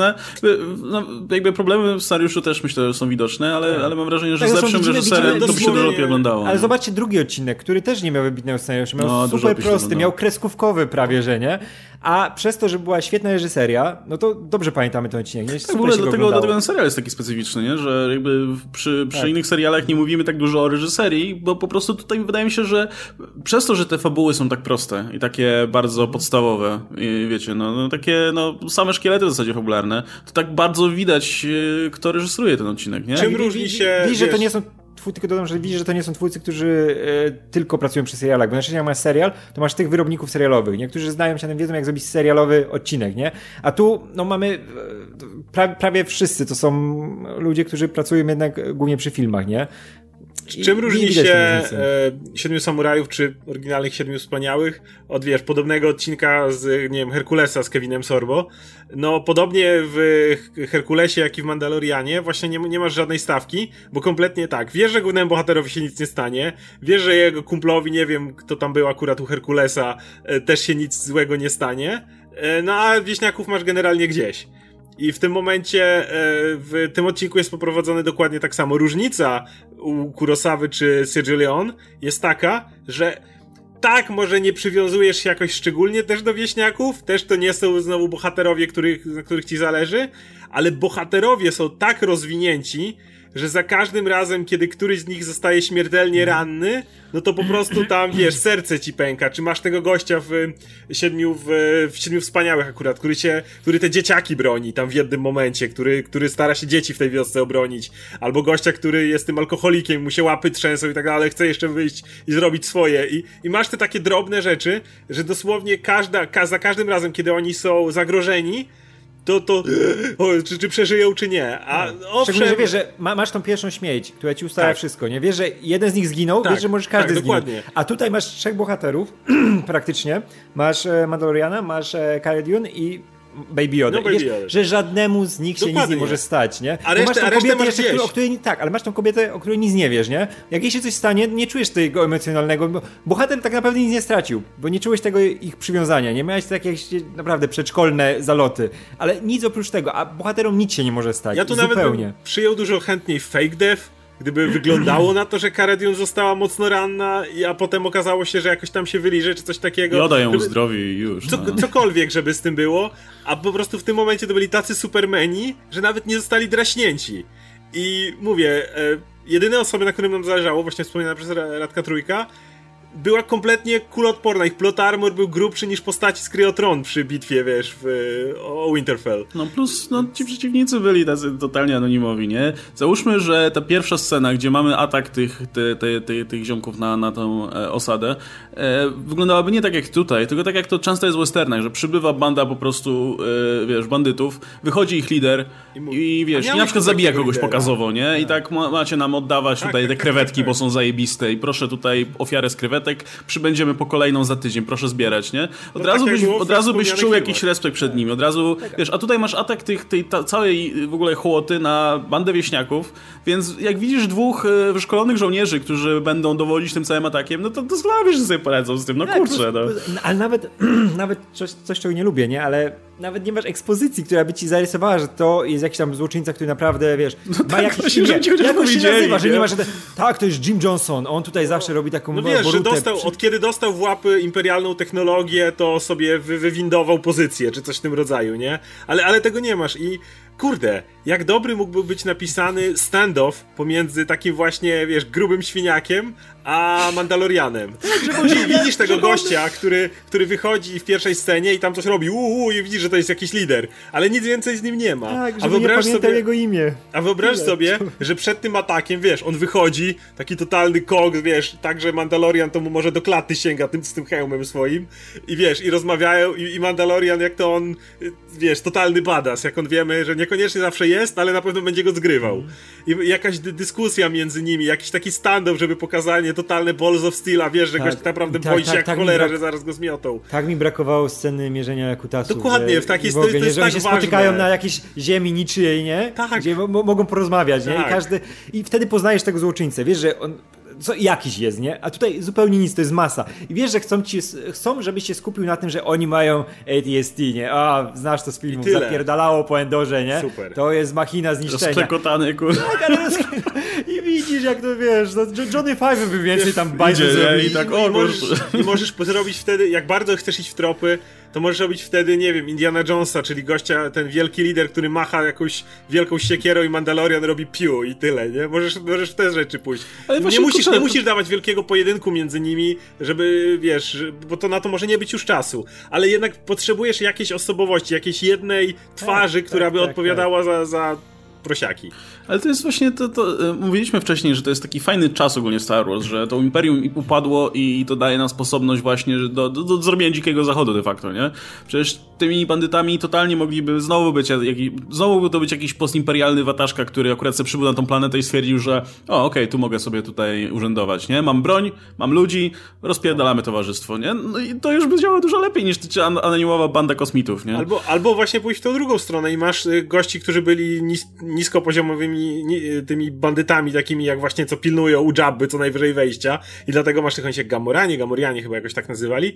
Jakby problemy w scenariuszu też myślę, że są widoczne, ale mam wrażenie, że z lepszym reżyserem to by się dużo lepiej oglądało. Ale zobaczcie drugi odcinek, który też nie miał wybitnego scenariusza. Miał super prosty, miał kreskówkowy prawie, że nie? A przez to, że była świetna reżyseria, no to dobrze pamiętamy ten odcinek. Nie? Tak, w ogóle dlatego ten serial jest taki specyficzny, nie? Że jakby przy innych serialach nie mówimy tak dużo o reżyserii, bo po prostu tutaj wydaje mi się, że przez to, że te fabuły są tak proste i takie bardzo podstawowe, i wiecie, takie same szkielety w zasadzie fabularne, to tak bardzo widać, kto reżyseruje ten odcinek, nie? Czym różni się... Widzisz, że to nie są... Tylko dodam, że widzisz, że to nie są twórcy, którzy tylko pracują przy serialach, bo na przykład jak masz serial, to masz tych wyrobników serialowych. Niektórzy znają się na tym, wiedzą, jak zrobić serialowy odcinek, nie? A tu mamy prawie wszyscy, to są ludzie, którzy pracują jednak głównie przy filmach, nie? Czym różni się Siedmiu Samurajów czy oryginalnych Siedmiu Wspaniałych od, podobnego odcinka z, nie wiem, Herkulesa z Kevinem Sorbo? No, podobnie w Herkulesie, jak i w Mandalorianie właśnie nie masz żadnej stawki, bo kompletnie tak, wiesz, że głównemu bohaterowi się nic nie stanie, wiesz, że jego kumplowi, nie wiem, kto tam był akurat u Herkulesa, też się nic złego nie stanie, no a wieśniaków masz generalnie gdzieś. I w tym momencie, w tym odcinku jest poprowadzone dokładnie tak samo. Różnica u Kurosawy czy Sergio Leone jest taka, że tak, może nie przywiązujesz się jakoś szczególnie też do wieśniaków, też to nie są znowu bohaterowie, na których ci zależy, ale bohaterowie są tak rozwinięci, że za każdym razem, kiedy któryś z nich zostaje śmiertelnie ranny, no to po prostu tam, serce ci pęka. Czy masz tego gościa w Siedmiu Wspaniałych akurat, który te dzieciaki broni tam w jednym momencie, który stara się dzieci w tej wiosce obronić. Albo gościa, który jest tym alkoholikiem, mu się łapy trzęsą i tak dalej, ale chce jeszcze wyjść i zrobić swoje. I masz te takie drobne rzeczy, że dosłownie za każdym razem, kiedy oni są zagrożeni, czy przeżyją, czy nie. Szczególnie, że wiesz, że masz tą pierwszą śmierć, która ci ustala wszystko, nie? Wiesz, że jeden z nich zginął, wiesz, że możesz każdy zginąć. A tutaj masz 3 bohaterów, praktycznie. Masz Mandaloriana, masz Cara Dune i Baby Yoda. Że żadnemu z nich się nic nie może stać, nie? A resztę masz o której ale masz tą kobietę, o której nic nie wiesz, nie? Jak jej się coś stanie, nie czujesz tego emocjonalnego, bo bohater tak naprawdę nic nie stracił, bo nie czułeś tego ich przywiązania, nie miałeś takie jakieś naprawdę przedszkolne zaloty, ale nic oprócz tego, a bohaterom nic się nie może stać. Ja tu nawet bym przyjął dużo chętniej fake death, gdyby wyglądało na to, że Cara Dune została mocno ranna, a potem okazało się, że jakoś tam się wyliże, czy coś takiego. Yoda ją uzdrowi i już. Cokolwiek, żeby z tym było, a po prostu w tym momencie to byli tacy supermeni, że nawet nie zostali draśnięci. I mówię, jedyne osoby, na którym nam zależało, właśnie wspomniana przez Radka Trójka, była kompletnie kuloodporna. Ich plot armor był grubszy niż postaci z Kryotron przy bitwie, o Winterfell. No plus, ci przeciwnicy byli tacy totalnie anonimowi, nie? Załóżmy, że ta pierwsza scena, gdzie mamy atak tych ziomków na tą osadę, wyglądałaby nie tak jak tutaj, tylko tak jak to często jest w westernach, że przybywa banda po prostu, bandytów, wychodzi ich lider i na przykład zabija kogoś pokazowo, nie? Tak. I tak macie nam oddawać tutaj te krewetki, bo są zajebiste i proszę tutaj ofiarę z krewetek, przybędziemy po kolejną za tydzień, proszę zbierać, nie? Od razu byś czuł jakiś respekt przed nimi, od razu, a tutaj masz atak tej całej w ogóle hołoty na bandę wieśniaków, więc jak widzisz 2 wyszkolonych żołnierzy, którzy będą dowodzić tym całym atakiem, no to doskonale wiesz, że sobie poradzą z tym, kurczę, no. Ale nawet coś, czego nie lubię, nie? Ale nawet nie masz ekspozycji, która by ci zarysowała, że to jest jakiś tam złoczyńca, który naprawdę, ma jakiś imię. Jak on się nazywa, że nie ma, że to jest Jim Johnson, on tutaj zawsze robi taką borutę. Od kiedy dostał w łapy imperialną technologię, to sobie wywindował pozycję, czy coś w tym rodzaju, nie? Ale tego nie masz i kurde, jak dobry mógłby być napisany standoff pomiędzy takim właśnie, wiesz, grubym świniakiem a Mandalorianem. Widzisz tego gościa, który wychodzi w pierwszej scenie i tam coś robi, i widzisz, że to jest jakiś lider, ale nic więcej z nim nie ma. Tak, żeby nie pamiętał jego imię. A wyobraź sobie, że przed tym atakiem, wiesz, on wychodzi, taki totalny koks, wiesz, tak, że Mandalorian to mu może do klaty sięga z tym hełmem swoim i wiesz, i rozmawiają i Mandalorian, jak to on, wiesz, totalny badass, jak on wiemy, że niekoniecznie zawsze jest, ale na pewno będzie go zgrywał. I jakaś dyskusja między nimi, jakiś taki stand-up, żeby pokazanie totalne balls of steel, a wiesz, że gość naprawdę boi się jak cholera, że zaraz go zmiotą. Tak mi brakowało sceny mierzenia kutasów. Dokładnie, w takiej to jest że tak się ważne. Spotykają na jakiejś ziemi niczyjej, nie? Tak. Gdzie mogą porozmawiać, nie? Tak. I wtedy poznajesz tego złoczyńcę, wiesz, że on jakiś jest, nie? A tutaj zupełnie nic, to jest masa. I wiesz, że chcą, żebyś się skupił na tym, że oni mają AT-ST, nie? A, znasz to z filmów, zapierdalało po Endorze, nie? Super. To jest machina zniszczenia. Rozklekotany, kurwa. Tak, ale i widzisz, jak to, wiesz, Johnny Five by więcej tam bajdzie zrobić. I tak, I możesz zrobić wtedy, jak bardzo chcesz iść w tropy, to możesz robić wtedy, nie wiem, Indiana Jonesa, czyli gościa, ten wielki lider, który macha jakąś wielką siekierą i Mandalorian robi piu i tyle, nie? Możesz w te rzeczy pójść. Ale nie musisz dawać wielkiego pojedynku między nimi, żeby, wiesz, bo to na to może nie być już czasu. Ale jednak potrzebujesz jakiejś osobowości, jakiejś jednej twarzy, która by odpowiadała za prosiaki. Ale to jest właśnie mówiliśmy wcześniej, że to jest taki fajny czas ogólnie Star Wars, że to Imperium upadło i to daje nam sposobność właśnie do zrobienia dzikiego zachodu de facto, nie? Przecież tymi bandytami totalnie mogliby znowu by to być jakiś postimperialny wataszka, który akurat sobie przybył na tą planetę i stwierdził, że okej, tu mogę sobie tutaj urzędować, nie? Mam broń, mam ludzi, rozpierdalamy towarzystwo, nie? No i to już by działało dużo lepiej niż anonimowa banda kosmitów, nie? Albo właśnie pójść w tą drugą stronę i masz gości, którzy byli niskopoziomowymi tymi bandytami takimi jak właśnie co pilnują u Jabby co najwyżej wejścia i dlatego masz tych jak Gamorreanie chyba jakoś tak nazywali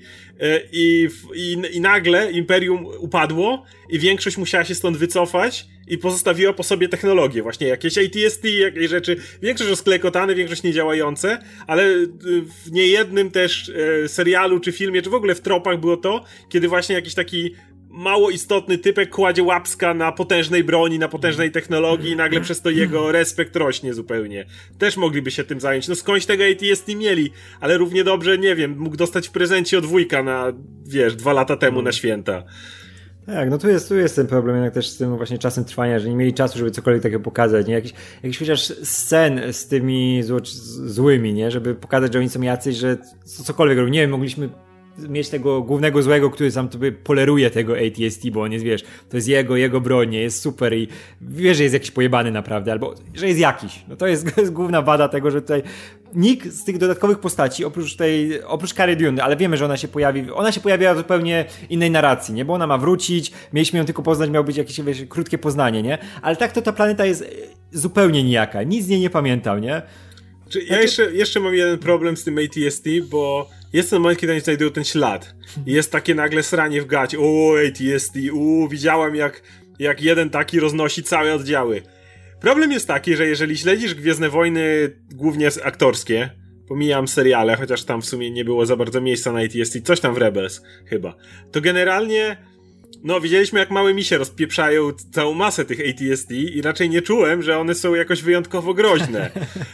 i nagle Imperium upadło i większość musiała się stąd wycofać i pozostawiła po sobie technologię, właśnie jakieś AT-ST, jakieś rzeczy, większość rozklekotane, większość niedziałające, ale w niejednym też serialu czy filmie, czy w ogóle w tropach było to, kiedy właśnie jakiś taki mało istotny typek kładzie łapska na potężnej broni, na potężnej technologii i nagle przez to jego respekt rośnie zupełnie. Też mogliby się tym zająć. No skądś tego AT-ST mieli, ale równie dobrze, nie wiem, mógł dostać w prezencie od wujka na, 2 lata temu na święta. Tak, no tu jest ten problem jednak też z tym właśnie czasem trwania, że nie mieli czasu, żeby cokolwiek takiego pokazać, nie? Jakiś chociaż scen z tymi złymi, nie? Żeby pokazać, że oni są jacyś, że cokolwiek robią. Nie wiem, mogliśmy mieć tego głównego złego, który sam tobie poleruje tego AT-ST, bo on jest, wiesz, to jest jego broń, nie, jest super i wiesz, że jest jakiś pojebany naprawdę, albo że jest jakiś. No to jest główna wada tego, że tutaj nikt z tych dodatkowych postaci, oprócz Cara Dune, ale wiemy, że ona się pojawiła w zupełnie innej narracji, nie, bo ona ma wrócić, mieliśmy ją tylko poznać, miało być jakieś, wiesz, krótkie poznanie, nie, ale tak to ta planeta jest zupełnie nijaka, nic z niej nie pamiętał, nie. Ja jeszcze mam jeden problem z tym AT-ST, bo jest ten moment, kiedy oni znajdują ten ślad. I jest takie nagle sranie w gacie. AT-ST, widziałem jak jeden taki roznosi całe oddziały. Problem jest taki, że jeżeli śledzisz Gwiezdne Wojny, głównie aktorskie, pomijam seriale, chociaż tam w sumie nie było za bardzo miejsca na AT-ST, coś tam w Rebels chyba, to generalnie widzieliśmy jak małe misie rozpieprzają całą masę tych AT-ST i raczej nie czułem, że one są jakoś wyjątkowo groźne.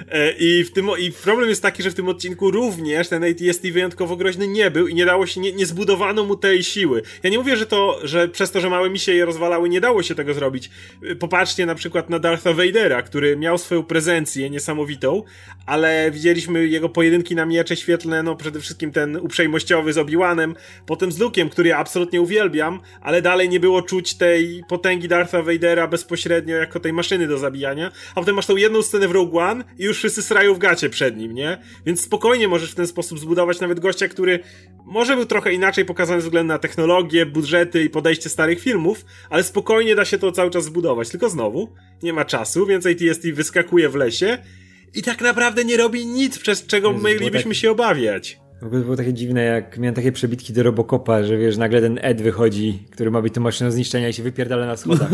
I problem jest taki, że w tym odcinku również ten AT-ST wyjątkowo groźny nie był i nie dało się, nie zbudowano mu tej siły. Ja nie mówię, że przez to, że małe misie je rozwalały, nie dało się tego zrobić. Popatrzcie na przykład na Dartha Vadera, który miał swoją prezencję niesamowitą, ale widzieliśmy jego pojedynki na miecze świetlne, przede wszystkim ten uprzejmościowy z Obi-Wanem, potem z Luke'em, który ja absolutnie uwielbiam, ale dalej nie było czuć tej potęgi Dartha Vadera bezpośrednio jako tej maszyny do zabijania, a potem masz tą jedną scenę w Rogue One i już wszyscy srają w gacie przed nim, nie? Więc spokojnie możesz w ten sposób zbudować nawet gościa, który może był trochę inaczej pokazany ze względu na technologię, budżety i podejście starych filmów, ale spokojnie da się to cały czas zbudować, tylko znowu nie ma czasu, więc AT-ST wyskakuje w lesie i tak naprawdę nie robi nic, przez czego moglibyśmy się obawiać. W ogóle było takie dziwne, jak miałem takie przebitki do Robocopa, że wiesz, nagle ten Ed wychodzi, który ma być tą maszyną zniszczenia i się wypierdala na schodach.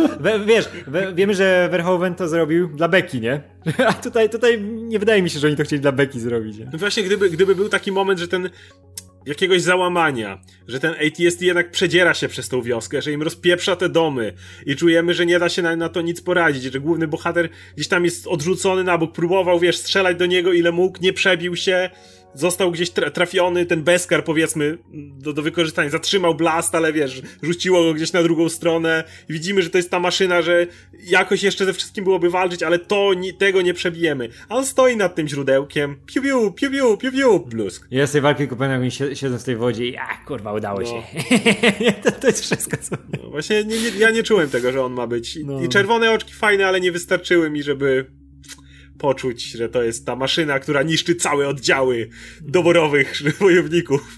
Wiemy, że Verhoeven to zrobił dla Beki, nie? A tutaj nie wydaje mi się, że oni to chcieli dla Beki zrobić. Nie? No właśnie, gdyby był taki moment, że jakiegoś załamania, że ten AT-ST jednak przedziera się przez tą wioskę, że im rozpieprza te domy i czujemy, że nie da się na to nic poradzić, że główny bohater gdzieś tam jest odrzucony na bok, próbował, strzelać do niego ile mógł, nie przebił się, został gdzieś trafiony, ten Beskar powiedzmy do wykorzystania, zatrzymał blast, ale rzuciło go gdzieś na drugą stronę i widzimy, że to jest ta maszyna, że jakoś jeszcze ze wszystkim byłoby walczyć, ale tego nie przebijemy. A on stoi nad tym źródełkiem, piu piu, piu piu, piu piu, blusk. Ja z tej walki kupiłem, jak oni siedzą w tej wodzie i kurwa, udało się. To jest wszystko, co... No, właśnie ja nie czułem tego, że on ma być. I czerwone oczki fajne, ale nie wystarczyły mi, żeby poczuć, że to jest ta maszyna, która niszczy całe oddziały doborowych wojowników.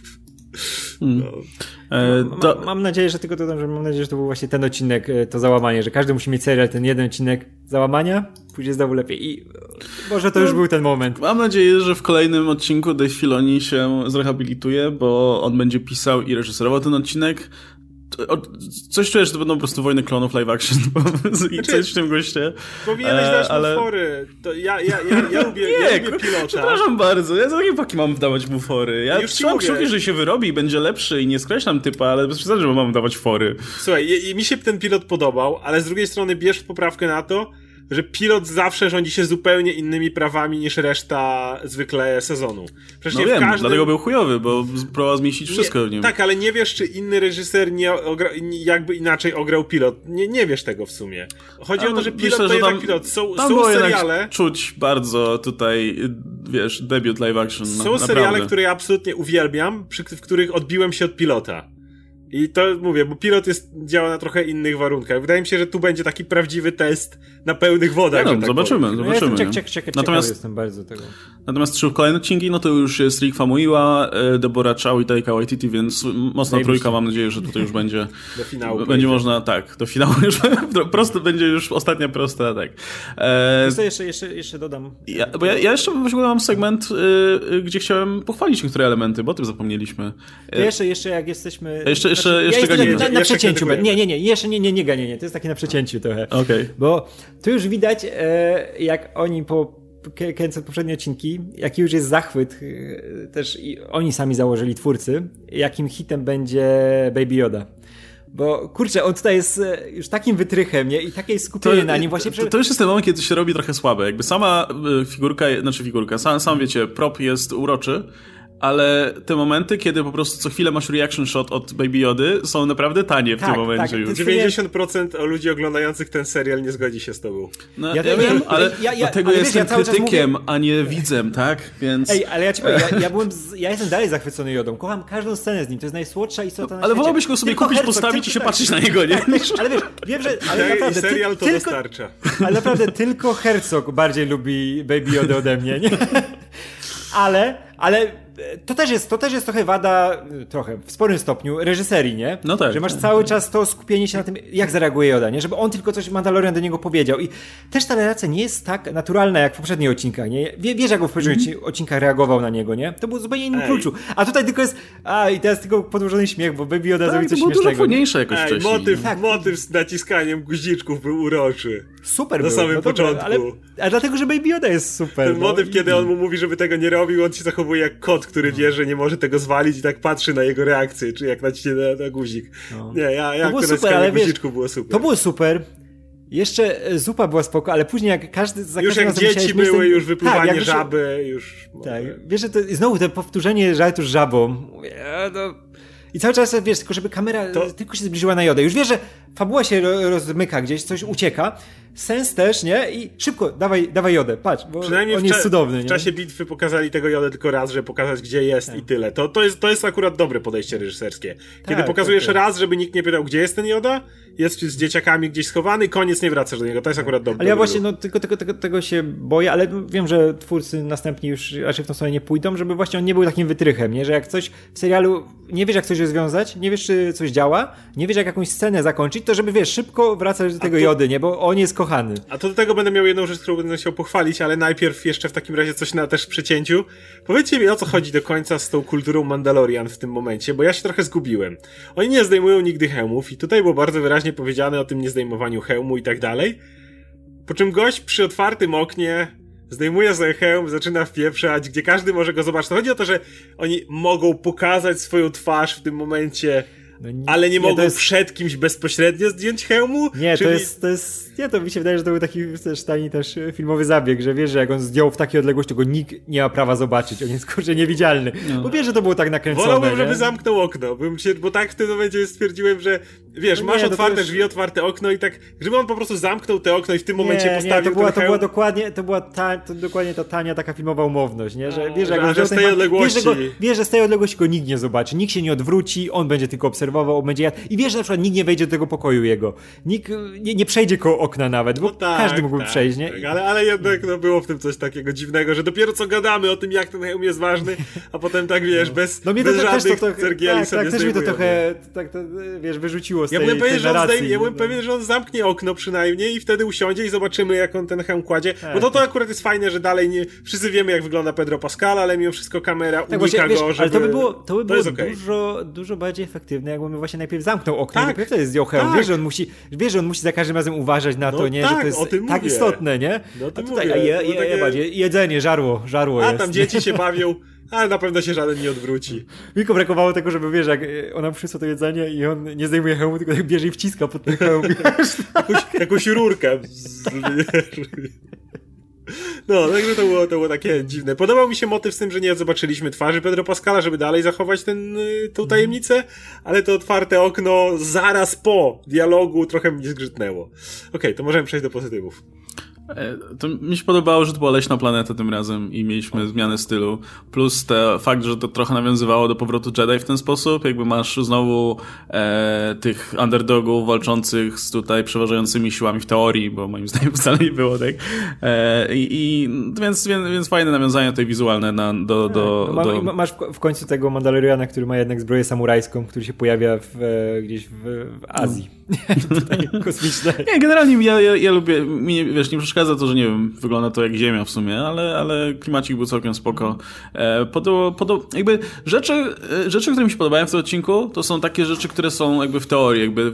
Mam nadzieję, że tylko dodam, że mam nadzieję, że to był właśnie ten odcinek, to załamanie, że każdy musi mieć serial, ten jeden odcinek załamania, pójdzie znowu lepiej i może to już był ten moment. Mam nadzieję, że w kolejnym odcinku Dave Filoni się zrehabilituje, bo on będzie pisał i reżyserował ten odcinek. Coś czuję, że to będą po prostu wojny klonów live action i coś w tym goście. Powinieneś dać mu fory. To ja lubię pilota. Przepraszam bardzo, ja za jakie paki mam dawać mu fory? Ja trzymam kciuki, że się wyrobi i będzie lepszy i nie skreślam typa, ale bez przesady, że mam dawać fory. Słuchaj, mi się ten pilot podobał, ale z drugiej strony bierz w poprawkę na to, że pilot zawsze rządzi się zupełnie innymi prawami niż reszta zwykle sezonu. Przecież no wiem, dlatego był chujowy, bo próbował zmieścić wszystko w nim. Tak, ale nie wiesz, czy inny reżyser jakby inaczej ograł pilot. Nie wiesz tego w sumie. Chodzi o to, że pilot myślę, to jednak pilot. Są seriale... czuć bardzo tutaj, debiut live action. Są seriale, które ja absolutnie uwielbiam, w których odbiłem się od pilota. I to mówię, bo pilot działa na trochę innych warunkach. Wydaje mi się, że tu będzie taki prawdziwy test na pełnych wodach. Tak zobaczymy. Natomiast jestem bardzo tego. Natomiast 3 kolejne odcinki, no to już jest Rick Famuyiwa, Deborah Chow i Taika Waititi, więc mocna trójka. Mam nadzieję, że tutaj już będzie do finału. Będzie można, do finału już będzie już ostatnia prosta, tak. Jeszcze dodam. Ja jeszcze w ogóle mam segment, gdzie chciałem pochwalić niektóre elementy, bo o tym zapomnieliśmy. Jeszcze jak jesteśmy... Jeszcze ganienie. Na przecięciu. Nie ganienie. To jest takie na przecięciu trochę. Okay. Bo tu już widać, jak oni kręcą poprzednie odcinki, jaki już jest zachwyt, też i oni sami założyli twórcy, jakim hitem będzie Baby Yoda. Bo kurczę, on tutaj jest już takim wytrychem, nie? I takie skupienie na nim właśnie. To już jest ten moment, kiedy to się robi trochę słabe. Jakby sama figurka, sam wiecie, prop jest uroczy, ale te momenty, kiedy po prostu co chwilę masz reaction shot od Baby Yody, są naprawdę tanie w tym momencie już. 90% ludzi oglądających ten serial nie zgodzi się z tobą. No, ja wiem, ale dlatego jestem krytykiem, a nie widzem, tak? Więc... ale ja ci powiem, ja jestem dalej zachwycony Yodą. Kocham każdą scenę z nim, to jest najsłodsza istota na świecie. Ale wolałbyś go sobie kupić, postawić i się patrzeć na niego, nie? Ale wiesz, wiem, że... Ale naprawdę, serial to dostarcza. Ale naprawdę tylko Herzog bardziej lubi Baby Yodę ode mnie, nie? Ale to też jest trochę wada, w sporym stopniu, reżyserii, nie? No tak. Że masz cały czas to skupienie się na tym, jak zareaguje Yoda, nie? Żeby on tylko coś Mandalorian do niego powiedział. I też ta relacja nie jest tak naturalna, jak w poprzednich odcinkach, nie? Wiesz, jak on w poprzednich odcinkach reagował na niego, nie? To było zupełnie innym kluczu. A tutaj tylko jest, i teraz tylko podłożony śmiech, bo Baby Yoda zrobił coś śmiesznego. To było dużo fajniejsze jakoś wcześniej. Motyw z naciskaniem guziczków był uroczy. Super był. Na samym początku. Ale dlatego, że Baby Yoda jest super. Ten motyw, kiedy on mu mówi, żeby tego nie robił, on się zachowuje jak kot, który wie, że nie może tego zwalić i tak patrzy na jego reakcję, czy jak naciśnie na guzik. No. Nie, to naciskanie guziczków było super. To było super. Jeszcze zupa była spoko, ale później jak każdy... Już jak dzieci były, już wypływanie żaby, już... Tak, wiesz, że to znowu to powtórzenie żartu z żabą. I cały czas, wiesz, tylko żeby kamera tylko się zbliżyła na Jodę. Już wiesz, że fabuła się rozmyka gdzieś, coś ucieka. Sens też, nie? I szybko, dawaj Jodę, patrz, bo przynajmniej on jest cudowny. W czasie bitwy pokazali tego Jodę tylko raz, żeby pokazać, gdzie jest i tyle. To jest akurat dobre podejście reżyserskie. Kiedy pokazujesz raz, żeby nikt nie pytał, gdzie jest ten Joda, jest z dzieciakami gdzieś schowany, koniec, nie wracasz do niego. To jest akurat dobre. Ale ja właśnie tylko tego się boję, ale wiem, że twórcy następni już raczej w tą stronę nie pójdą, żeby właśnie on nie był takim wytrychem, nie? Że jak coś w serialu, nie wiesz jak coś rozwiązać, nie wiesz czy coś działa, nie wiesz jak jakąś scenę zakończyć, to żeby wiesz, szybko wracać do tego Jody, nie? Bo on jest kochany. A to do tego będę miał jedną rzecz, którą będę chciał pochwalić, ale najpierw jeszcze w takim razie coś na też przecięciu. Powiedzcie mi, o co chodzi do końca z tą kulturą Mandalorian w tym momencie, bo ja się trochę zgubiłem. Oni nie zdejmują nigdy hełmów i tutaj było bardzo wyraźnie powiedziane o tym niezdejmowaniu hełmu i tak dalej. Po czym gość przy otwartym oknie zdejmuje sobie hełm, zaczyna wpieprzać, gdzie każdy może go zobaczyć. To chodzi o to, że oni mogą pokazać swoją twarz w tym momencie, ale nie mogą przed kimś bezpośrednio zdjąć hełmu? Nie, czyli... to mi się wydaje, że to był taki też filmowy zabieg, że wiesz, że jak on zdjął w takiej odległości, to go nikt nie ma prawa zobaczyć, on jest kurczę niewidzialny. Bo wiesz, że to było tak nakręcone. Wolałbym, żeby zamknął okno, bo tak w tym momencie stwierdziłem, że wiesz, masz otwarte drzwi, otwarte okno i tak, żeby on po prostu zamknął te okno i w tym momencie postawił to była dokładnie ta tania taka filmowa umowność, nie? Że wiesz, że z tej odległości. Wiesz, że z tej odległości go nikt nie zobaczy, nikt się nie odwróci, on będzie tylko obserwował, on będzie jadł. I wiesz, że na przykład nikt nie wejdzie do tego pokoju jego. Nikt nie przejdzie koło okna nawet, bo każdy mógłby przejść, nie? Tak, ale jednak było w tym coś takiego dziwnego, że dopiero co gadamy o tym, jak ten hełm jest ważny, a potem tak wiesz, bez żadnych cergieli sobie też mi to trochę wiesz, wyrzuciło z tej narracji. Ja byłem pewien, że on zamknie okno przynajmniej i wtedy usiądzie i zobaczymy, jak on ten hełm kładzie. Bo to akurat jest fajne, że dalej nie wszyscy wiemy, jak wygląda Pedro Pascal, ale mimo wszystko kamera unika go, żeby... Ale to by było dużo bardziej efektywne, jakby właśnie najpierw zamknął okno i dopiero wtedy zdjął hełm. Wiesz, że on musi za każdym razem uważać na to, nie? Że to jest tak istotne, nie? No to jedzenie, żarło jest. A tam dzieci się bawią, ale na pewno się żaden nie odwróci. Tylko brakowało tego, żeby wiesz, jak ona przyszła to jedzenie i on nie zdejmuje hełmu, tylko tak bierze i wciska pod ten hełm. jakąś rurkę. No, także to było takie dziwne. Podobał mi się motyw z tym, że nie zobaczyliśmy twarzy Pedro Pascala, żeby dalej zachować tą tajemnicę, ale to otwarte okno zaraz po dialogu trochę mnie zgrzytnęło. Okej, to możemy przejść do pozytywów. To mi się podobało, że to była leśna planeta tym razem i mieliśmy zmianę stylu, plus fakt, że to trochę nawiązywało do powrotu Jedi w ten sposób, jakby masz znowu tych underdogów walczących z tutaj przeważającymi siłami w teorii, bo moim zdaniem wcale nie było tak. Więc fajne nawiązania tutaj wizualne Masz w końcu tego Mandaloriana, który ma jednak zbroję samurajską, który się pojawia gdzieś w Azji. Tutaj kosmiczne. Nie, generalnie ja lubię, wiesz, nie przeszkadza to, że nie wiem, wygląda to jak Ziemia w sumie, ale klimacik był całkiem spoko. Jakby rzeczy, które mi się podobają w tym odcinku, to są takie rzeczy, które są jakby w teorii, jakby